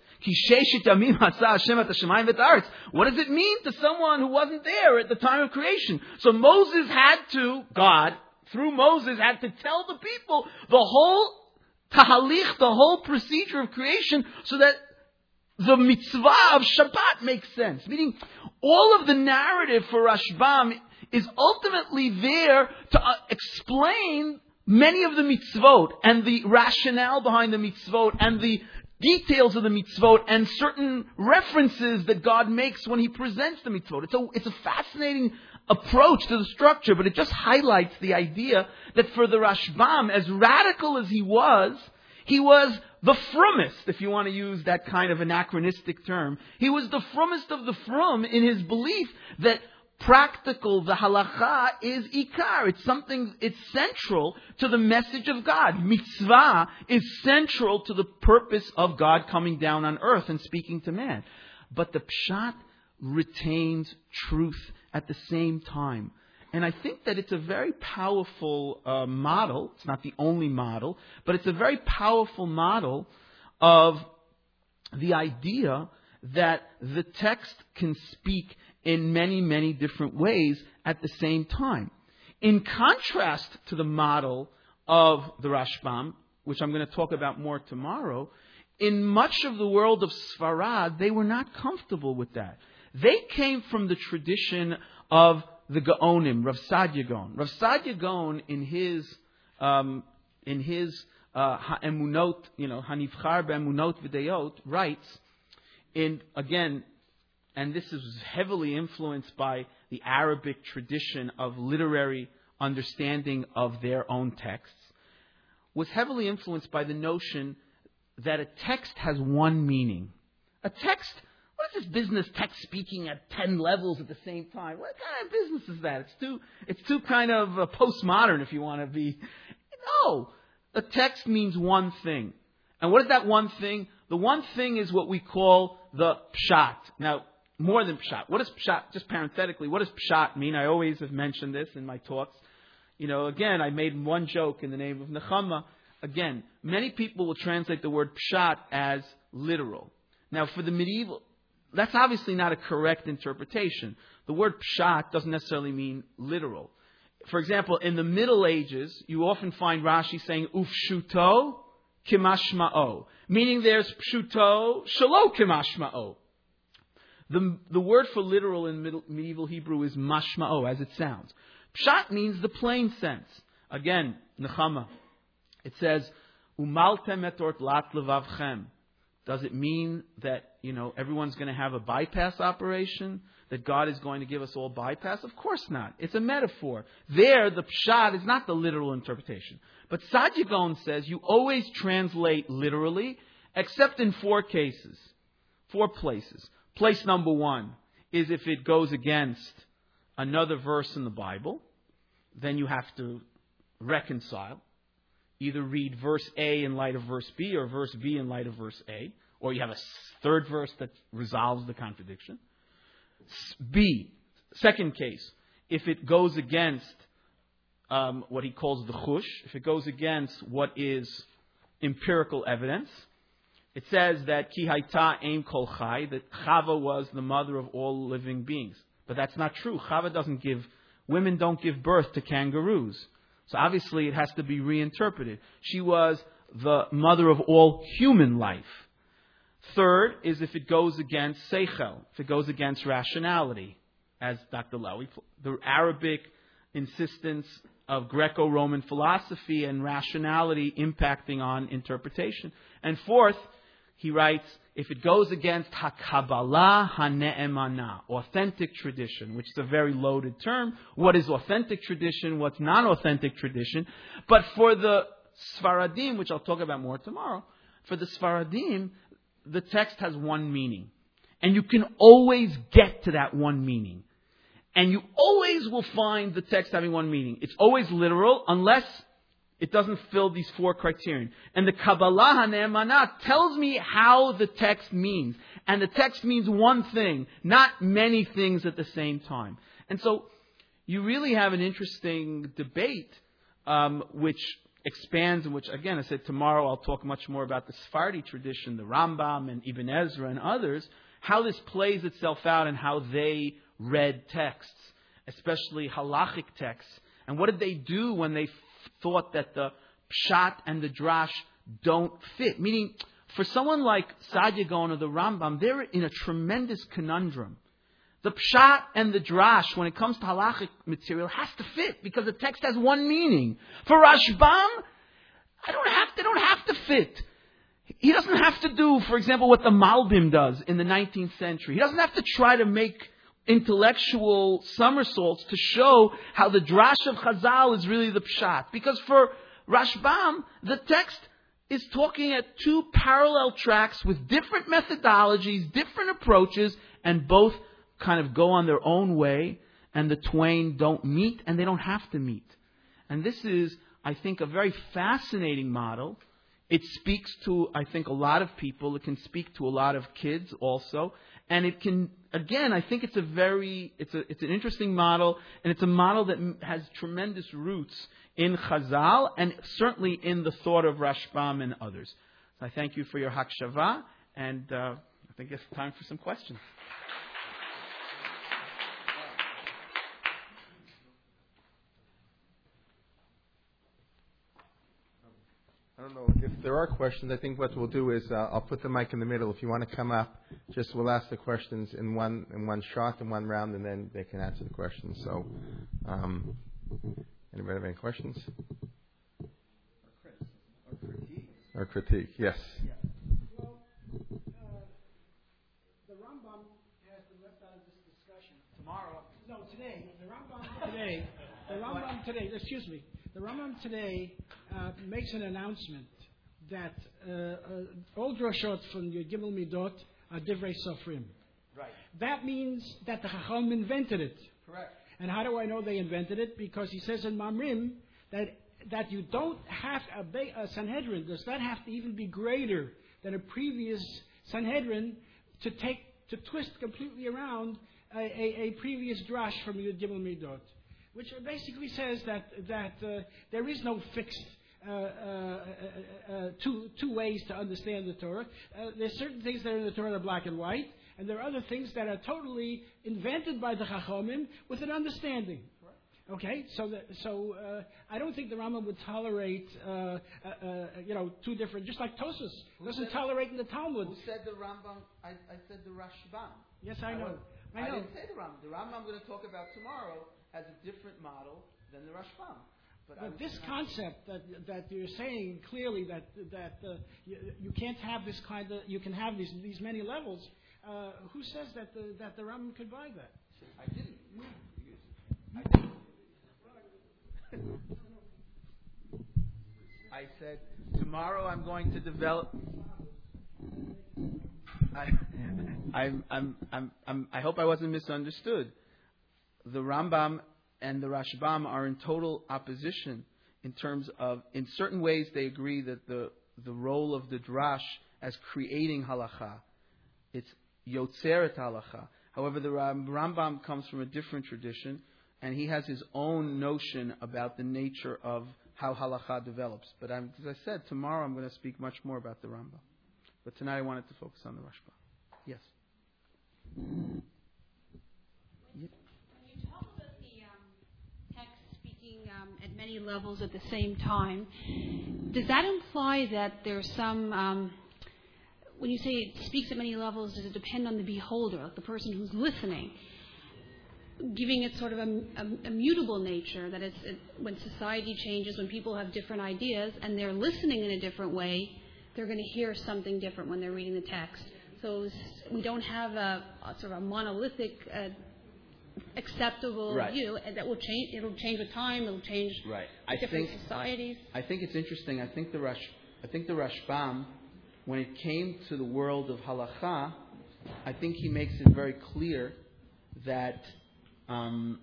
what does it mean to someone who wasn't there at the time of creation? So Moses had to, God, through Moses, had to tell the people the whole tahalich, the whole procedure of creation, so that the mitzvah of Shabbat makes sense. Meaning, all of the narrative for Rashbam is ultimately there to uh, explain many of the mitzvot and the rationale behind the mitzvot and the details of the mitzvot and certain references that God makes when He presents the mitzvot. It's a, it's a fascinating approach to the structure, but it just highlights the idea that for the Rashbam, as radical as he was, he was the frummest, if you want to use that kind of anachronistic term. He was the frummest of the frum in his belief that practical, the halakha, is ikar. It's something, it's central to the message of God. Mitzvah is central to the purpose of God coming down on earth and speaking to man. But the pshat retains truth at the same time. And I think that it's a very powerful uh, model. It's not the only model, but it's a very powerful model of the idea that the text can speak in many, many different ways at the same time. In contrast to the model of the Rashbam, which I'm going to talk about more tomorrow, in much of the world of Sfarad, they were not comfortable with that. They came from the tradition of the Gaonim, Rav Sadia Gaon. Rav Sadia Gaon, in his um, in his uh, Ha'emunot, you know, Hanivchar be'emunot v'deyot, writes in again, and this is heavily influenced by the Arabic tradition of literary understanding of their own texts, was heavily influenced by the notion that a text has one meaning. A text. What is this business text speaking at ten levels at the same time? What kind of business is that? It's too, it's too kind of uh, postmodern, if you want to be. No, a text means one thing, and what is that one thing? The one thing is what we call the pshat. Now, more than pshat. What does pshat? Just parenthetically, what does pshat mean? I always have mentioned this in my talks. You know, again, I made one joke in the name of Nechama. Again, many people will translate the word pshat as literal. Now, for the medieval. That's obviously not a correct interpretation. The word pshat doesn't necessarily mean literal. For example, in the Middle Ages, you often find Rashi saying ufshuto kimashma'o, meaning there's pshuto shalo kimashma'o. The, the word for literal in middle, medieval Hebrew is mashma'o, as it sounds. Pshat means the plain sense. Again, Nechama. It says, umaltem et ort lat levavchem. Does it mean that, you know, everyone's going to have a bypass operation? That God is going to give us all bypass? Of course not. It's a metaphor. There, the pshat is not the literal interpretation. But Sadia Gaon says you always translate literally, except in four cases. Four places. Place number one is if it goes against another verse in the Bible, then you have to reconcile. Either read verse A in light of verse B or verse B in light of verse A. Or you have a third verse that resolves the contradiction. B, second case, if it goes against um, what he calls the chush, if it goes against what is empirical evidence, it says that ki hayta ein kol chai, that Chava was the mother of all living beings. But that's not true. Chava doesn't give, women don't give birth to kangaroos. So obviously it has to be reinterpreted. She was the mother of all human life. Third is if it goes against seichel, if it goes against rationality, as Doctor Laui, the Arabic insistence of Greco-Roman philosophy and rationality impacting on interpretation. And fourth, he writes, if it goes against ha-Kabbalah ha-Ne'emana, authentic tradition, which is a very loaded term. What is authentic tradition? What's non-authentic tradition? But for the Sfaradim, which I'll talk about more tomorrow, for the Sfaradim, the text has one meaning. And you can always get to that one meaning. And you always will find the text having one meaning. It's always literal, unless it doesn't fill these four criteria. And the Kabbalah HaNe'emanah tells me how the text means. And the text means one thing, not many things at the same time. And so you really have an interesting debate, um, which expands, in which, again, I said tomorrow I'll talk much more about the Sephardi tradition, the Rambam and Ibn Ezra and others, how this plays itself out and how they read texts, especially halachic texts. And what did they do when they thought that the pshat and the drash don't fit? Meaning, for someone like Sadia Gaon or the Rambam, they're in a tremendous conundrum. The pshat and the drash, when it comes to halachic material, has to fit because the text has one meaning. For Rashbam, I don't have, they don't have to fit. He doesn't have to do, for example, what the Malbim does in the nineteenth century. He doesn't have to try to make intellectual somersaults to show how the drash of Chazal is really the pshat. Because for Rashbam, the text is talking at two parallel tracks with different methodologies, different approaches, and both kind of go on their own way, and the twain don't meet, and they don't have to meet. And this is, I think, a very fascinating model. It speaks to, I think, a lot of people. It can speak to a lot of kids also. And it can, again, I think it's a very, it's a, it's an interesting model, and it's a model that has tremendous roots in Chazal, and certainly in the thought of Rashbam and others. So I thank you for your hakshava, and uh, I think it's time for some questions. I don't know. if there are questions, I think what we'll do is uh, I'll put the mic in the middle. If you want to come up, just we'll ask the questions in one in one shot, in one round, and then they can answer the questions. So, um, anybody have any questions? Or critique. Or critique, yes. Yeah. Well, uh, the Rambam has been left out of this discussion. Tomorrow. No, today. The Rambam today. The Rambam today. Excuse me. The Rambam today uh, makes an announcement that uh, uh, all drashot from Yud Gimel Midot are divrei sofrim. Right. That means that the Chacham invented it. Correct. And how do I know they invented it? Because he says in Mamrim that that you don't have a, be- a Sanhedrin does not have to even be greater than a previous Sanhedrin to take to twist completely around a, a, a previous drash from Yud Gimel Midot, which basically says that that uh, there is no fixed uh, uh, uh, uh, two two ways to understand the Torah. Uh, there's certain things that are in the Torah that are black and white, and there are other things that are totally invented by the Chachamim with an understanding. Okay, so the, so uh, I don't think the Rambam would tolerate uh, uh, uh, you know two different, just like Tosfos doesn't tolerate in the Talmud. Who said the Rambam? I, I said the Rashbam. Yes, I know. I, I, know. didn't say the Rambam. The Rambam I'm going to talk about tomorrow has a different model than the Rashbam. But, But this concept that that you're saying clearly that that uh, you, you can't have this kind of you can have these these many levels. Uh, who says that the that the Rambam could buy that? I didn't. I didn't. I said tomorrow I'm going to develop. I, I'm, I'm, I'm, I'm, I hope I wasn't misunderstood. The Rambam and the Rashbam are in total opposition in terms of, in certain ways, they agree that the the role of the drash as creating halacha, it's yotzeret halacha. However, the Rambam comes from a different tradition, and he has his own notion about the nature of how halacha develops. But I'm, as I said, tomorrow I'm going to speak much more about the Rambam. But tonight I wanted to focus on the Rashbam. Yes. When you talk about the um, text speaking um, at many levels at the same time, does that imply that there's some, um, when you say it speaks at many levels, does it depend on the beholder, like the person who's listening, giving it sort of a, a, a mutable nature, that it's it, when society changes, when people have different ideas and they're listening in a different way, they're going to hear something different when they're reading the text. So we don't have a, a sort of a monolithic, uh, acceptable Right. view, and that will change. It'll change with time. It'll change Right. with I different think, societies. I think it's interesting. I think the Rash, I think the Rashbam, when it came to the world of halacha, I think he makes it very clear that um,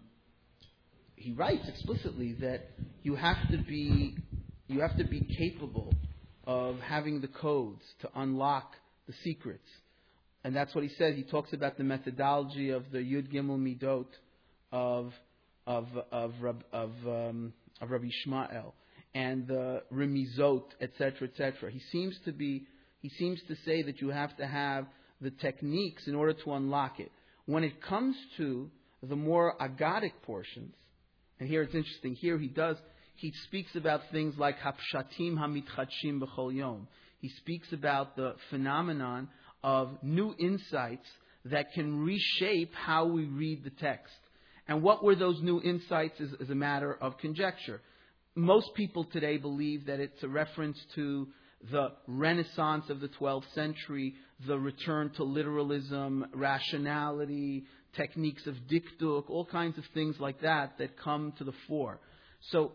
he writes explicitly that you have to be you have to be capable of having the codes to unlock the secrets. And that's what he says. He talks about the methodology of the Yud Gimel Midot of of of Rab, of, um, of Rabbi Ishmael and the Remizot, et cetera, et cetera. He seems to be he seems to say that you have to have the techniques in order to unlock it. When it comes to the more agadic portions, and here it's interesting. Here he does. He speaks about things like hapshatim hamitchadshim b'chol yom. He speaks about the phenomenon of new insights that can reshape how we read the text. And what were those new insights is, is a matter of conjecture. Most people today believe that it's a reference to the Renaissance of the twelfth century, the return to literalism, rationality, techniques of dikduk, all kinds of things like that that come to the fore. So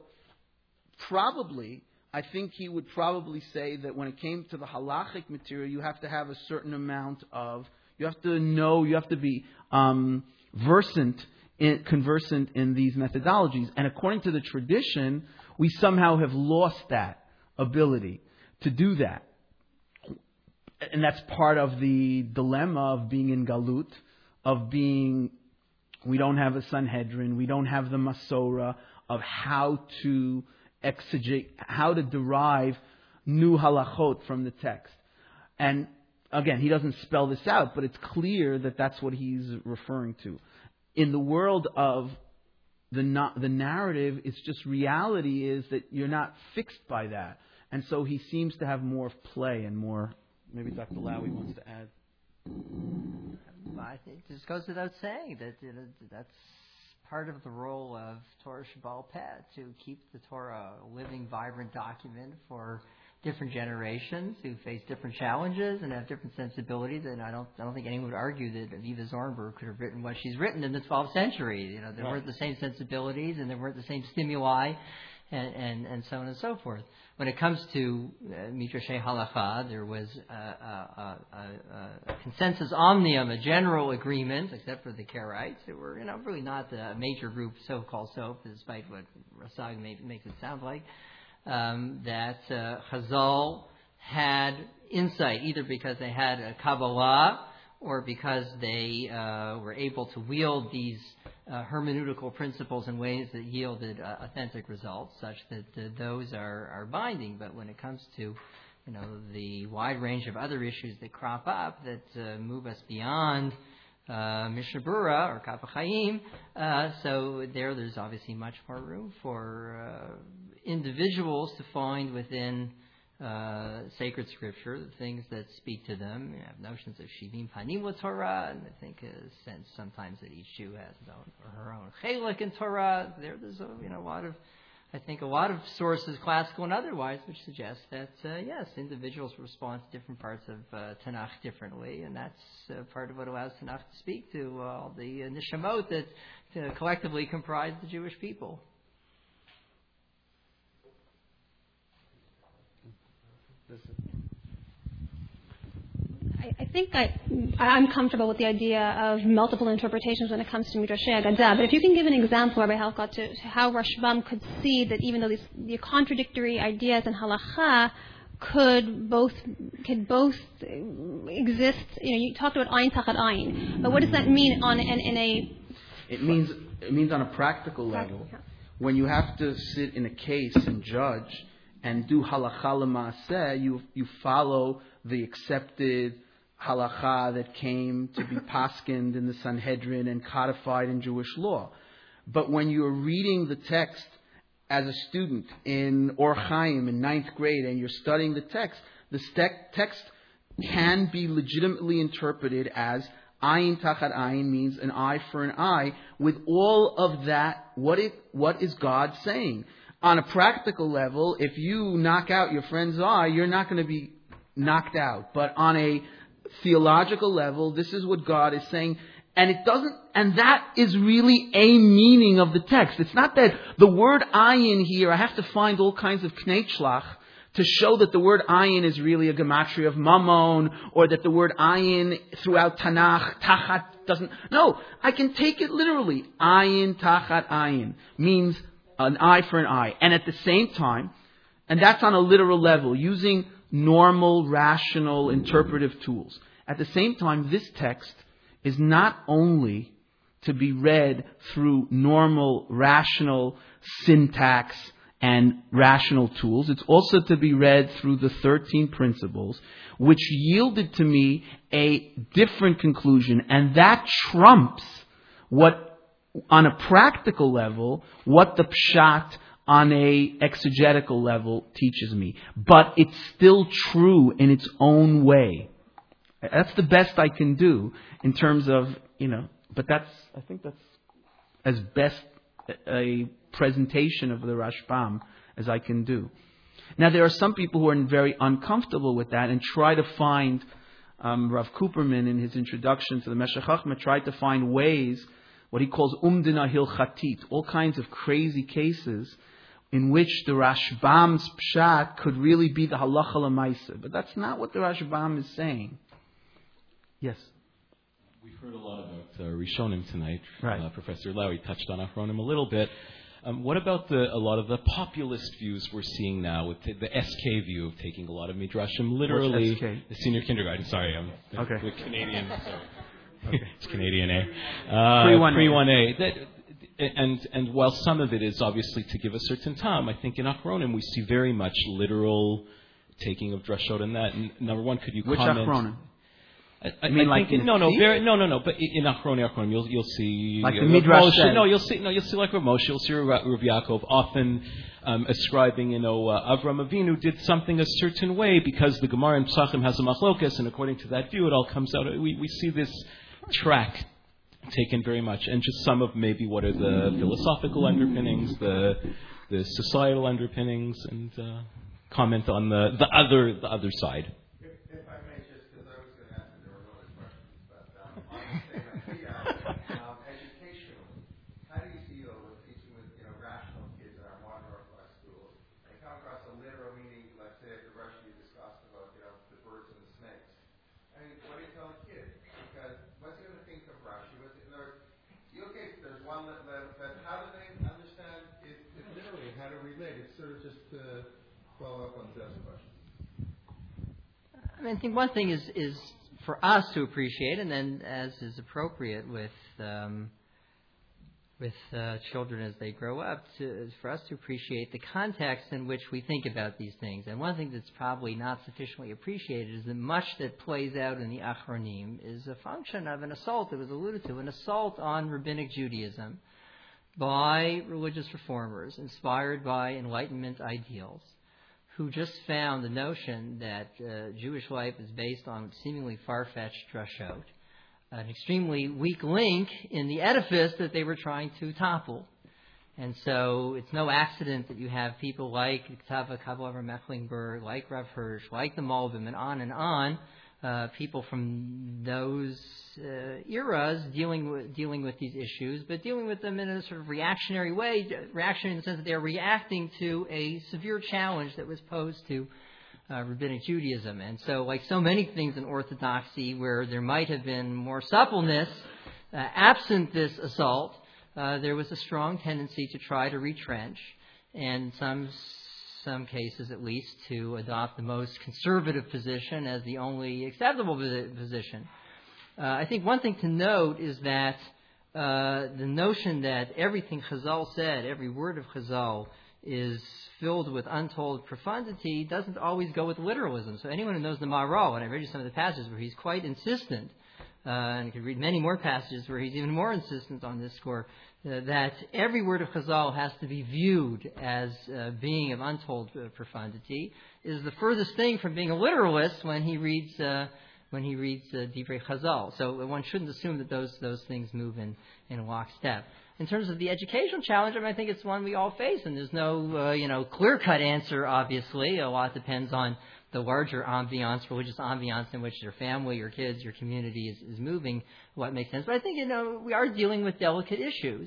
probably, I think he would probably say that when it came to the halachic material, you have to have a certain amount of, you have to know, you have to be um, versant, in, conversant in these methodologies. And according to the tradition, we somehow have lost that ability to do that. And that's part of the dilemma of being in Galut, of being, we don't have a Sanhedrin, we don't have the Masorah of how to exegete, how to derive new halachot from the text. And again, he doesn't spell this out, but it's clear that that's what he's referring to. In the world of the, na- the narrative, it's just reality is that you're not fixed by that. And so he seems to have more play and more. Maybe Doctor Lowy wants to add. Well, I think it just goes without saying that you know, that's part of the role of Torah Shebaal Peh, to keep the Torah a living, vibrant document for different generations who face different challenges and have different sensibilities. And I don't, I don't think anyone would argue that Aviva Zornberg could have written what she's written in the twelfth century. You know, there right. weren't the same sensibilities and there weren't the same stimuli, and, and, and so on and so forth. When it comes to uh, Midrashei Halacha, there was a, a, a, a consensus omnium, a general agreement, except for the Karaites, who were, you know, really not a major group, so-called so, despite what Rasag made, makes it sound like. Um, that uh, Chazal had insight, either because they had a Kabbalah or because they uh, were able to wield these uh, hermeneutical principles in ways that yielded uh, authentic results, such that uh, those are, are binding. But when it comes to, you know, the wide range of other issues that crop up that uh, move us beyond Uh, Mishnah Berurah or Kaf HaChaim, uh, so there, there's obviously much more room for uh, individuals to find within uh, sacred scripture the things that speak to them. You have notions of Shivim Panim Torah, and I think a sense sometimes that each Jew has his own or her own chelik in Torah. There, there's a, you know, a lot of I think a lot of sources, classical and otherwise, which suggest that, uh, yes, individuals respond to different parts of uh, Tanakh differently, and that's uh, part of what allows Tanakh to speak to uh, all the uh, neshamot that uh, collectively comprise the Jewish people. I, I think I, I'm comfortable with the idea of multiple interpretations when it comes to Midrashei Agadah. But if you can give an example, Rabbi Helfgot, to, to how Rashbam could see that even though these the contradictory ideas in Halacha could both could both exist. You know, you talked about ayin tachat ayin, but what does that mean on in, in a? It means it means on a practical level, when you have to sit in a case and judge and do halacha l'maaseh, you you follow the accepted halacha that came to be paskined in the Sanhedrin and codified in Jewish law. But when you're reading the text as a student in Or Chaim in ninth grade and you're studying the text, the ste- text can be legitimately interpreted as ayin tachat ayin, means an eye for an eye, with all of that, what it, what is God saying? On a practical level, if you knock out your friend's eye, you're not going to be knocked out. But on a theological level, this is what God is saying. And it doesn't, and that is really a meaning of the text. It's not that the word ayin here, I have to find all kinds of knei shlach to show that the word ayin is really a gematria of mammon, or that the word ayin throughout Tanakh, tachat, doesn't. No, I can take it literally. Ayin, tachat, ayin means an eye for an eye. And at the same time, and that's on a literal level, using normal, rational, interpretive tools. At the same time, this text is not only to be read through normal, rational syntax and rational tools. It's also to be read through the thirteen principles, which yielded to me a different conclusion. And that trumps what, on a practical level, what the Pshat on a exegetical level teaches me. But it's still true in its own way. That's the best I can do in terms of, you know, but that's, I think that's as best a presentation of the Rashbam as I can do. Now, there are some people who are very uncomfortable with that and try to find, um, Rav Cooperman in his introduction to the Meshech Chochmah tried to find ways, what he calls umdina hilchatit, all kinds of crazy cases in which the Rashbam's pshat could really be the halacha l'maaseh. But that's not what the Rashbam is saying. Yes? We've heard a lot about uh, Rishonim tonight. Right. Uh, Professor Lowy touched on Achronim a little bit. Um, what about the, a lot of the populist views we're seeing now with the, the S K view of taking a lot of Midrashim literally? What's S K? The senior kindergarten. Sorry, I'm okay. the Canadian. Sorry. Okay. It's Canadian A. Uh, Pre one A. That, and and while some of it is obviously to give a certain time, I think in Achronim we see very much literal taking of drashot and that. And number one, could you Which comment? Achronim? I, I, I mean, I like think, in no, no, Tzvi? very, no, no, no. But in Achroni Acronim, you'll you'll see Like uh, the Midrash Moshe, says. No, you'll see. No, you'll see like Rav Moshe. You'll see Rav Rav Yaakov often um, ascribing, you know, uh, Avram Avinu did something a certain way because the Gemara in Pesachim has a machlokas, and according to that view, it all comes out. We we see this track taken very much, and just some of maybe what are the philosophical underpinnings, the the societal underpinnings, and uh, comment on the, the other the other side. If, if I may, just because I was going to ask, there were other questions, but um, on the same idea, um, educationally, how do you deal with teaching with you know rational kids in our modern Orthodox schools? They come across a literal meaning, let's say at the Rosh you discussed about you know the birds and the snakes. I mean, what do you tell a kid? Because what's he going to think of Rashi? What's he, or, okay, there's one that, but how do they understand it, it literally? How to relate? It's sort of just to follow up on Jeff's question. I mean, I think one thing is is for us to appreciate, and then as is appropriate with um, with uh, children as they grow up, to, is for us to appreciate the context in which we think about these things. And one thing that's probably not sufficiently appreciated is that much that plays out in the Achronim is a function of an assault that was alluded to, an assault on rabbinic Judaism by religious reformers inspired by Enlightenment ideals, who just found the notion that uh, Jewish life is based on seemingly far-fetched drashot, an extremely weak link in the edifice that they were trying to topple. And so it's no accident that you have people like Ktava Kabbalah Mecklenburg, like Rav Hirsch, like the Malbim, and on and on, uh, people from those uh, eras dealing with, dealing with these issues, but dealing with them in a sort of reactionary way, reactionary in the sense that they're reacting to a severe challenge that was posed to uh, rabbinic Judaism. And so, like so many things in Orthodoxy, where there might have been more suppleness, uh, absent this assault, uh, there was a strong tendency to try to retrench, and some some cases at least to adopt the most conservative position as the only acceptable position. Uh, I think one thing to note is that uh, the notion that everything Chazal said, every word of Chazal, is filled with untold profundity doesn't always go with literalism. So anyone who knows the Maharal, and I read you some of the passages where he's quite insistent, uh, and you can read many more passages where he's even more insistent on this score, uh, that every word of Chazal has to be viewed as uh, being of untold uh, profundity, is the furthest thing from being a literalist when he reads uh, when he reads uh, Divrei Chazal. So one shouldn't assume that those those things move in, in lockstep. In terms of the educational challenge, I mean, I think it's one we all face, and there's no uh, you know clear-cut answer, obviously. A lot depends on the larger ambiance, religious ambiance in which your family, your kids, your community is, is moving, what makes sense. But I think, you know, we are dealing with delicate issues.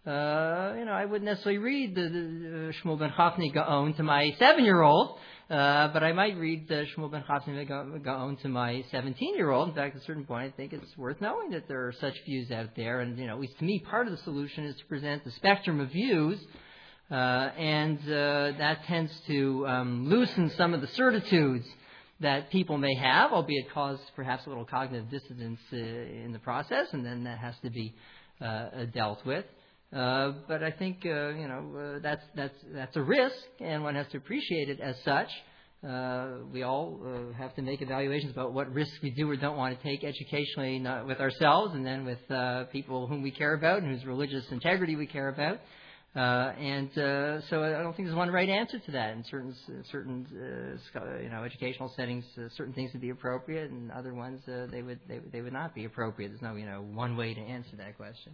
Uh, you know, I wouldn't necessarily read the, the uh, Shmuel ben Chafni Gaon to my seven-year-old, uh, but I might read the Shmuel ben Chafni Gaon to my seventeen-year-old. In fact, at a certain point, I think it's worth knowing that there are such views out there. And, you know, at least to me, part of the solution is to present the spectrum of views, uh, and uh, that tends to um, loosen some of the certitudes that people may have, albeit cause perhaps a little cognitive dissonance uh, in the process, and then that has to be uh, dealt with. Uh, but I think uh, you know uh, that's that's that's a risk, and one has to appreciate it as such. Uh, we all uh, have to make evaluations about what risks we do or don't want to take educationally, not with ourselves, and then with uh, people whom we care about and whose religious integrity we care about. Uh, and uh, so I don't think there's one right answer to that. In certain certain uh, you know educational settings, uh, certain things would be appropriate, and other ones uh, they would they, they would not be appropriate. There's no you know one way to answer that question.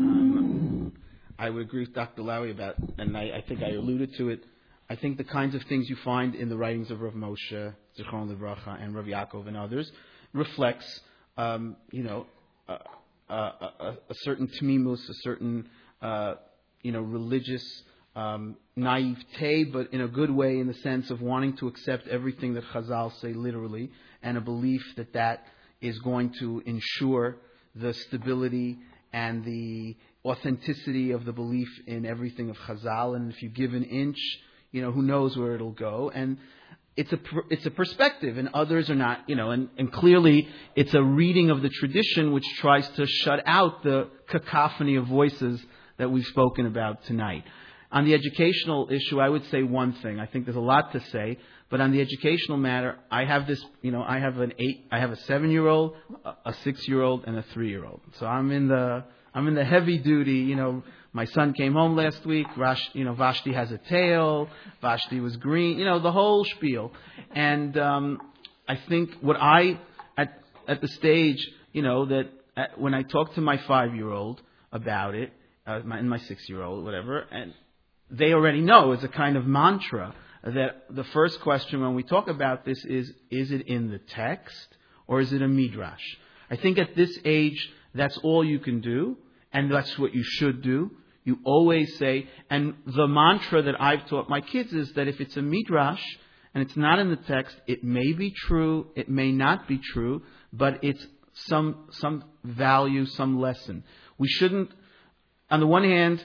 Um, I would agree with Doctor Lowy about, and I, I think I alluded to it. I think the kinds of things you find in the writings of Rav Moshe, Zichron Livracha, and Rav Yaakov and others reflects, um, you know, a, a, a, a certain tmimus, a certain, uh, you know, religious um, naivete, but in a good way, in the sense of wanting to accept everything that Chazal say literally, and a belief that that is going to ensure the stability and the authenticity of the belief in everything of Chazal. And if you give an inch, you know, who knows where it'll go. And it's a it's a perspective, and others are not, you know, and, and clearly it's a reading of the tradition which tries to shut out the cacophony of voices that we've spoken about tonight. On the educational issue, I would say one thing. I think there's a lot to say, But on the educational matter, I have this, you know, I have an eight, I have a seven-year-old, a six-year-old, and a three-year-old. So I'm in the, I'm in the heavy duty, you know. My son came home last week. Rash, you know, Vashti has a tail. Vashti was green. You know, the whole spiel. And um, I think what I at at the stage, you know, that at, when I talk to my five-year-old about it, uh, my, and my six-year-old, whatever, and they already know it's a kind of mantra that the first question when we talk about this is: is it in the text or is it a midrash? I think at this age, that's all you can do, and that's what you should do. You always say, and the mantra that I've taught my kids is that if it's a midrash and it's not in the text, it may be true, it may not be true, but it's some some value, some lesson. We shouldn't, on the one hand,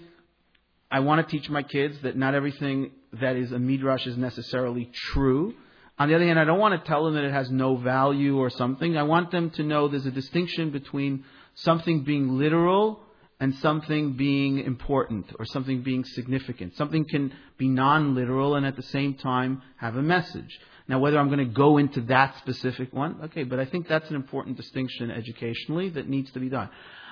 I want to teach my kids that not everything that is a midrash is necessarily true. On the other hand, I don't want to tell them that it has no value or something. I want them to know there's a distinction between something being literal and something being important or something being significant. Something can be non-literal and at the same time have a message. Now, whether I'm going to go into that specific one, okay, but I think that's an important distinction educationally that needs to be done.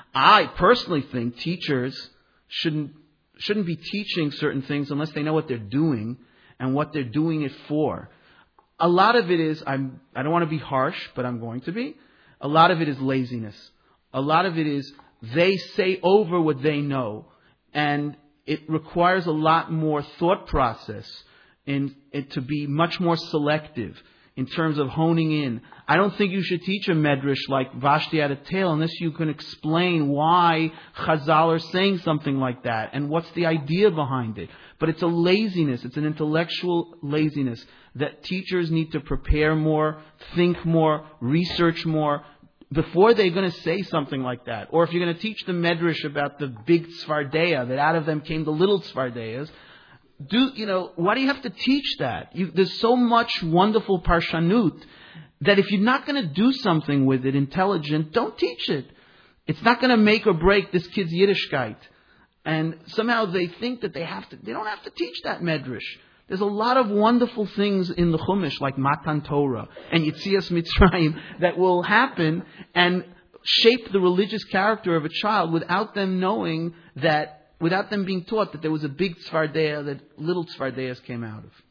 I personally think teachers shouldn't shouldn't be teaching certain things unless they know what they're doing and what they're doing it for. A lot of it is, I'm, I don't want to be harsh, but I'm going to be. A lot of it is laziness. A lot of it is they say over what they know, and it requires a lot more thought process in it to be much more selective in terms of honing in. I don't think you should teach a medrash like Vashti had a tail unless you can explain why Chazal are saying something like that and what's the idea behind it. But it's a laziness, it's an intellectual laziness that teachers need to prepare more, think more, research more, before they're going to say something like that. Or if you're going to teach the medrash about the big tzvardeya, that out of them came the little tzvardeyas, do, you know, why do you have to teach that? You, there's so much wonderful parshanut that if you're not going to do something with it intelligent, don't teach it. It's not going to make or break this kid's Yiddishkeit. And somehow they think that they have to, they don't have to teach that medrash. There's a lot of wonderful things in the Chumash, like Matan Torah and Yetzias Mitzrayim, that will happen and shape the religious character of a child without them knowing that, without them being taught that there was a big tzvardeya that little tzvardeyas came out of.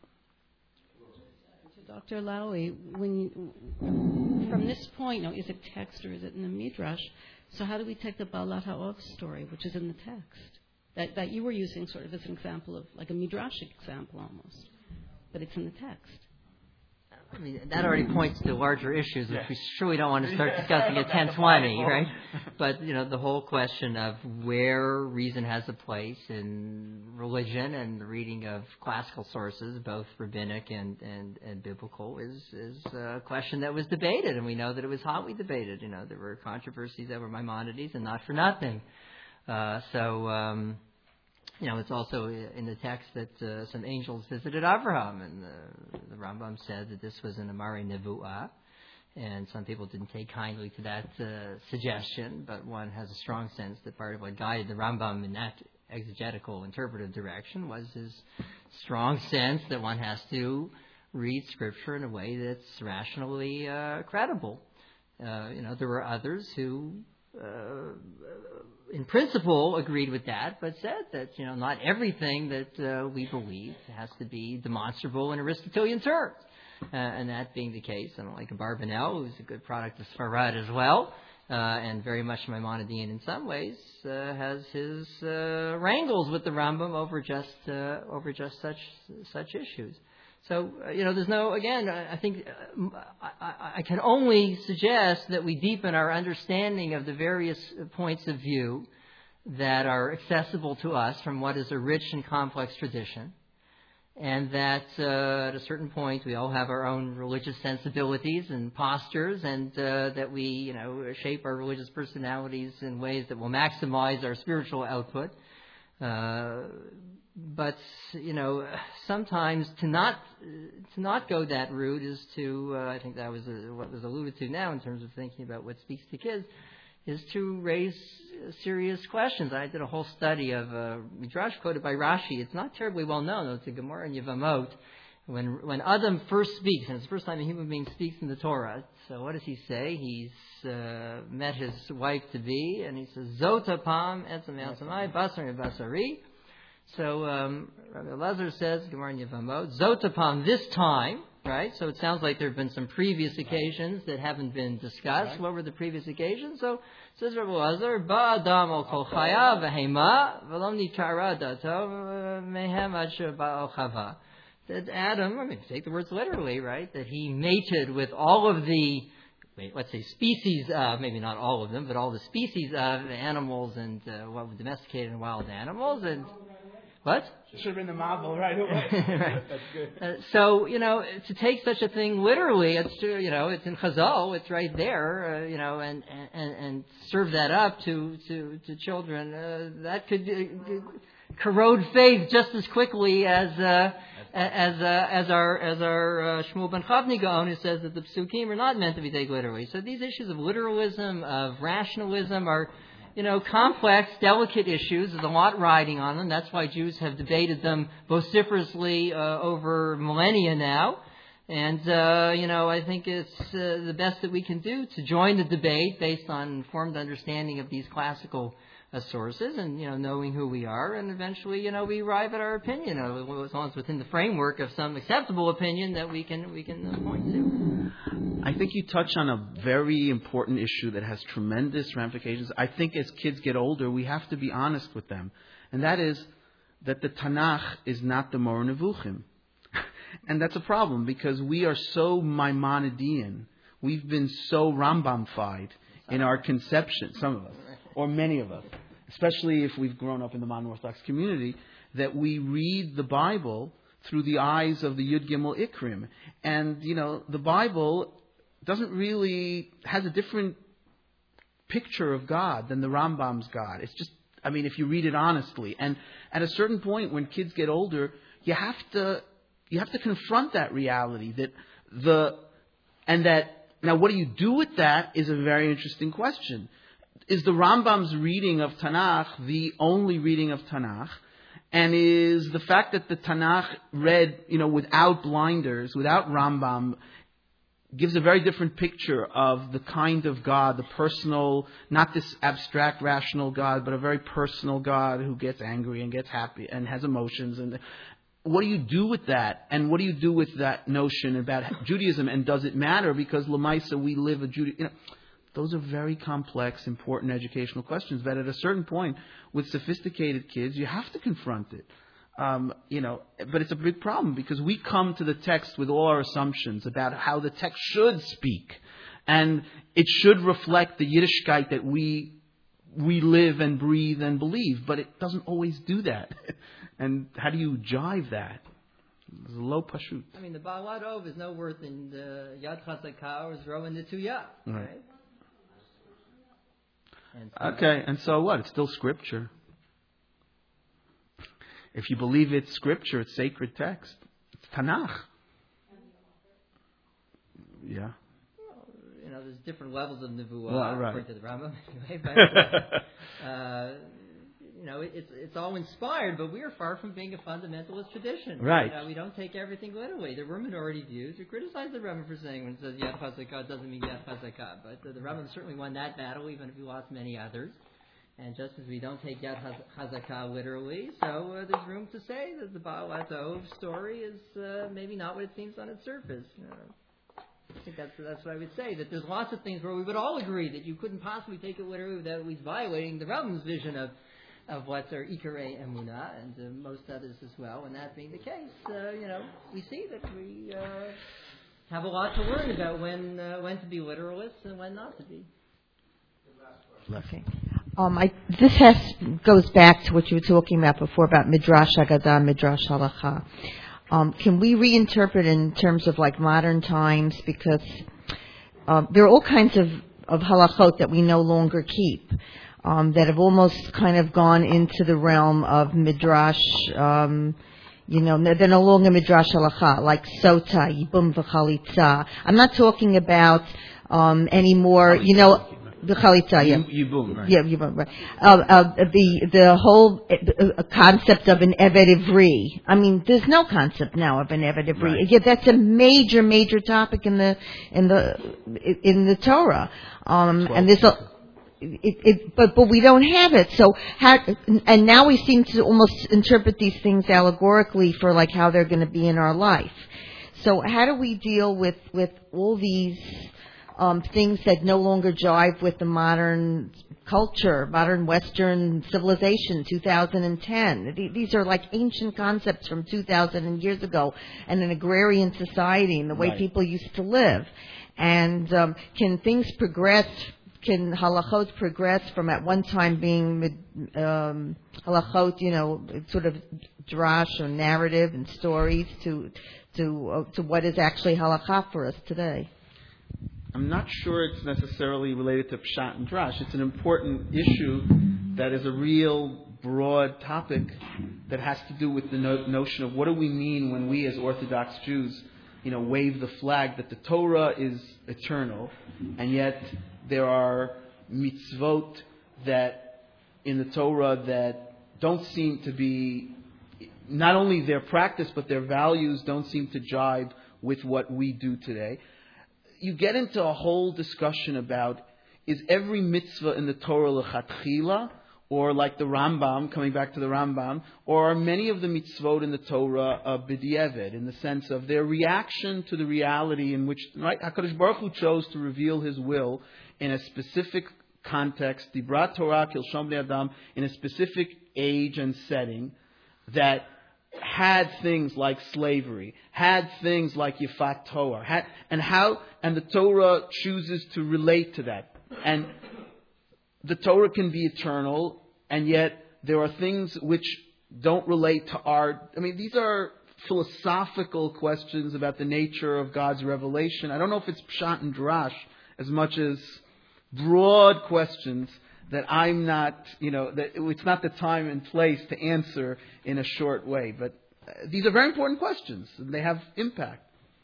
Doctor Lowy, when you, from this point, you know, is it text or is it in the Midrash? So how do we take the Baalat Ha'ov story, which is in the text? That, that you were using sort of as an example of, like a midrashic example almost, but it's in the text. I mean, that already points to larger issues, which we surely don't want to start discussing at ten twenty, right? But, you know, the whole question of where reason has a place in religion and the reading of classical sources, both rabbinic and, and, and biblical, is, is a question that was debated, and we know that it was hotly debated. You know, there were controversies over Maimonides and not for nothing. Uh, so, um, you know, it's also in the text that uh, some angels visited Avraham, and the, the Rambam said that this was an Amari Nevuah, and some people didn't take kindly to that uh, suggestion, but one has a strong sense that part of what guided the Rambam in that exegetical interpretive direction was his strong sense that one has to read Scripture in a way that's rationally uh, credible. Uh, you know, there were others who Uh, in principle agreed with that, but said that, you know, not everything that uh, we believe has to be demonstrable in Aristotelian terms. Uh, and that being the case, I don't like Abarbanel, who's a good product of Sfarad as well, uh, and very much Maimonidean in some ways, uh, has his uh, wrangles with the Rambam over just uh, over just such such issues. So, uh, you know, there's no, again, I think uh, I, I can only suggest that we deepen our understanding of the various points of view that are accessible to us from what is a rich and complex tradition, and that uh, at a certain point we all have our own religious sensibilities and postures, and uh, that we, you know, shape our religious personalities in ways that will maximize our spiritual output. Uh, But, you know, sometimes to not to not go that route is to, uh, I think that was a, what was alluded to now in terms of thinking about what speaks to kids, is to raise serious questions. I did a whole study of uh, Midrash quoted by Rashi. It's not terribly well known. It's a Gemara in Yevamot, when when Adam first speaks, and it's the first time a human being speaks in the Torah, so what does he say? He's uh, met his wife to be, and he says, Zota pam etzem yatsamai basar basari. So um, Rabbi Elazar says, Gemara in Yevamot, Zota pam this time, right? So it sounds like there have been some previous occasions that haven't been discussed. Right. What were the previous occasions? So says Rabbi Elazar, Ba Adam al kol chaya v'hema v'lom nichara dato mehem ad sheba chava. That Adam, I mean, take the words literally, right? That he mated with all of the, wait, let's say species, uh, maybe not all of them, but all the species of animals and uh, well, domesticated and wild animals. And what? Should have been the marvel right away. Right. That's good. Uh, so, you know, to take such a thing literally, it's, you know, it's in Chazal, it's right there, uh, you know, and, and, and serve that up to, to, to children, uh, that could uh, corrode faith just as quickly as, uh, As uh, as our as our uh, Shmuel ben Chavni Gaon, who says that the psukim are not meant to be taken literally. So these issues of literalism, of rationalism, are, you know, complex, delicate issues. There's a lot riding on them. That's why Jews have debated them vociferously uh, over millennia now. And uh, you know, I think it's uh, the best that we can do to join the debate based on informed understanding of these classical Uh, sources, and you know, knowing who we are, and eventually, you know, we arrive at our opinion, uh, as long as within the framework of some acceptable opinion that we can we can uh, point to. I think you touch on a very important issue that has tremendous ramifications. I think as kids get older, we have to be honest with them, and that is that the Tanakh is not the Moreh Nevuchim, and that's a problem because we are so Maimonidean. We've been so Rambam-fied in our conception, some of us. Or many of us, especially if we've grown up in the modern Orthodox community, that we read the Bible through the eyes of the Yud Gimel Ikrim. And, you know, the Bible doesn't really, has a different picture of God than the Rambam's God. It's just, I mean, if you read it honestly. And at a certain point, when kids get older, you have to, you have to confront that reality that the, and that, now what do you do with that is a very interesting question. Is the Rambam's reading of Tanakh the only reading of Tanakh? And is the fact that the Tanakh read, you know, without blinders, without Rambam, gives a very different picture of the kind of God, the personal, not this abstract, rational God, but a very personal God who gets angry and gets happy and has emotions. And what do you do with that? And what do you do with that notion about Judaism? And does it matter? Because Lamaisa, we live a Judaism, you know. Those are very complex, important educational questions that at a certain point, with sophisticated kids, you have to confront it. Um, you know, but it's a big problem because we come to the text with all our assumptions about how the text should speak. And it should reflect the Yiddishkeit that we we live and breathe and believe. But it doesn't always do that. And how do you jive that? It's a low pashut. I mean, the Ba'alat Ov is no worse than the Yad Chazakah or Zroa Netuyah, right? right? Okay, and so what? It's still scripture. If you believe it's scripture, it's sacred text. It's Tanakh. Yeah. Well, you know, there's different levels of Nevuah, well, right. according to the Rambam, anyway. But, uh, you know, it's it's all inspired, but we are far from being a fundamentalist tradition. Right. You know, we don't take everything literally. There were minority views. We criticize the Rambam for saying when it says Yad Chazakah doesn't mean Yad Chazakah, but uh, the Rambam certainly won that battle, even if he lost many others. And just as we don't take Yad Chazakah literally, so uh, there's room to say that the Ba'alat Ov story is uh, maybe not what it seems on its surface. Uh, I think that's that's what I would say. That there's lots of things where we would all agree that you couldn't possibly take it literally without at least violating the Rambam's vision of. of what's our Ikarei Emunah, and uh, most others as well. And that being the case, uh, you know, we see that we uh, have a lot to learn about when uh, when to be literalists and when not to be. Okay. Um, I, this has goes back to what you were talking about before about Midrash Haggadah, Midrash Halacha. Um, can we reinterpret in terms of like modern times? Because um, there are all kinds of, of halachot that we no longer keep. Um, that have almost kind of gone into the realm of midrash, um, you know, they're no longer midrash halacha, like sota, yibum v'chalitza. I'm not talking about um, any more, you know, The chalitza, yeah. Yibum, right. Yeah, Yibum, right. Uh, uh, the, the whole uh, concept of an Evet Ivri. I mean, there's no concept now of an Evet Ivri. Right. Yeah, that's a major, major topic in the, in the, in the Torah. Um, and there's a, It, it, but but we don't have it. So how, and now we seem to almost interpret these things allegorically for like how they're going to be in our life. So how do we deal with with all these um, things that no longer jive with the modern culture, modern Western civilization, two thousand ten? These are like ancient concepts from two thousand years ago, and an agrarian society and the way Right. people used to live. And um, can things progress? Can halachot progress from at one time being um, halachot, you know, sort of drash or narrative and stories to to uh, to what is actually halakha for us today? I'm not sure it's necessarily related to Pshat and Drash. It's an important issue that is a real broad topic that has to do with the no- notion of what do we mean when we as Orthodox Jews, you know, wave the flag that the Torah is eternal, and yet there are mitzvot that in the Torah that don't seem to be, not only their practice, but their values don't seem to jibe with what we do today. You get into a whole discussion about, is every mitzvah in the Torah lechatchila, or like the Rambam, coming back to the Rambam, or are many of the mitzvot in the Torah uh, b'di'evet, in the sense of their reaction to the reality in which, right, HaKadosh Baruch Hu chose to reveal His will in a specific context, Dibrat Torah Kilshon Bnei Adam, in a specific age and setting, that had things like slavery, had things like Yifat Torah, had, and how, and the Torah chooses to relate to that. And the Torah can be eternal, and yet there are things which don't relate to our, I mean, these are philosophical questions about the nature of God's revelation. I don't know if it's Pshat and Drash as much as broad questions that I'm not, you know, that it's not the time and place to answer in a short way. But uh, these are very important questions, and they have impact.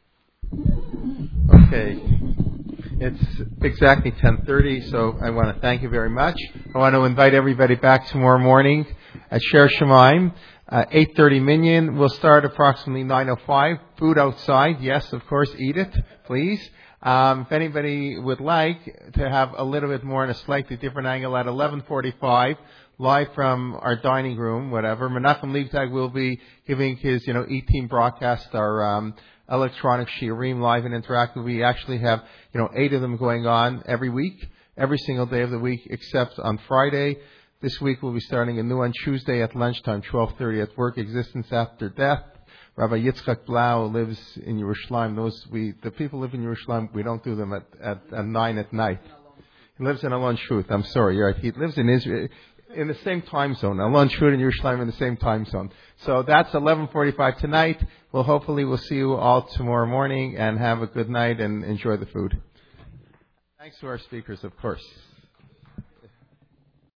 Okay. It's exactly ten thirty, so I want to thank you very much. I want to invite everybody back tomorrow morning at Sher Shemaim, uh, eight thirty minyan. We'll start approximately nine oh five. Food outside, yes, of course, eat it, please. Um, if anybody would like to have a little bit more in a slightly different angle at eleven forty-five, live from our dining room, whatever, Menachem Leibtag will be giving his, you know, E-Team broadcast, our um, electronic shiurim, live and interactive. We actually have, you know, eight of them going on every week, every single day of the week, except on Friday. This week we'll be starting a new on Tuesday at lunchtime, twelve thirty, at Work Existence After Death. Rabbi Yitzchak Blau lives in Yerushalayim. Those we, the people who live in Yerushalayim, we don't do them at, at, at nine at night. He lives in Alon Shut. I'm sorry, you're right. He lives in Israel, in the same time zone. Alon Shut and Yerushalayim in the same time zone. So that's eleven forty-five tonight. Well, hopefully we'll see you all tomorrow morning, and have a good night and enjoy the food. Thanks to our speakers, of course.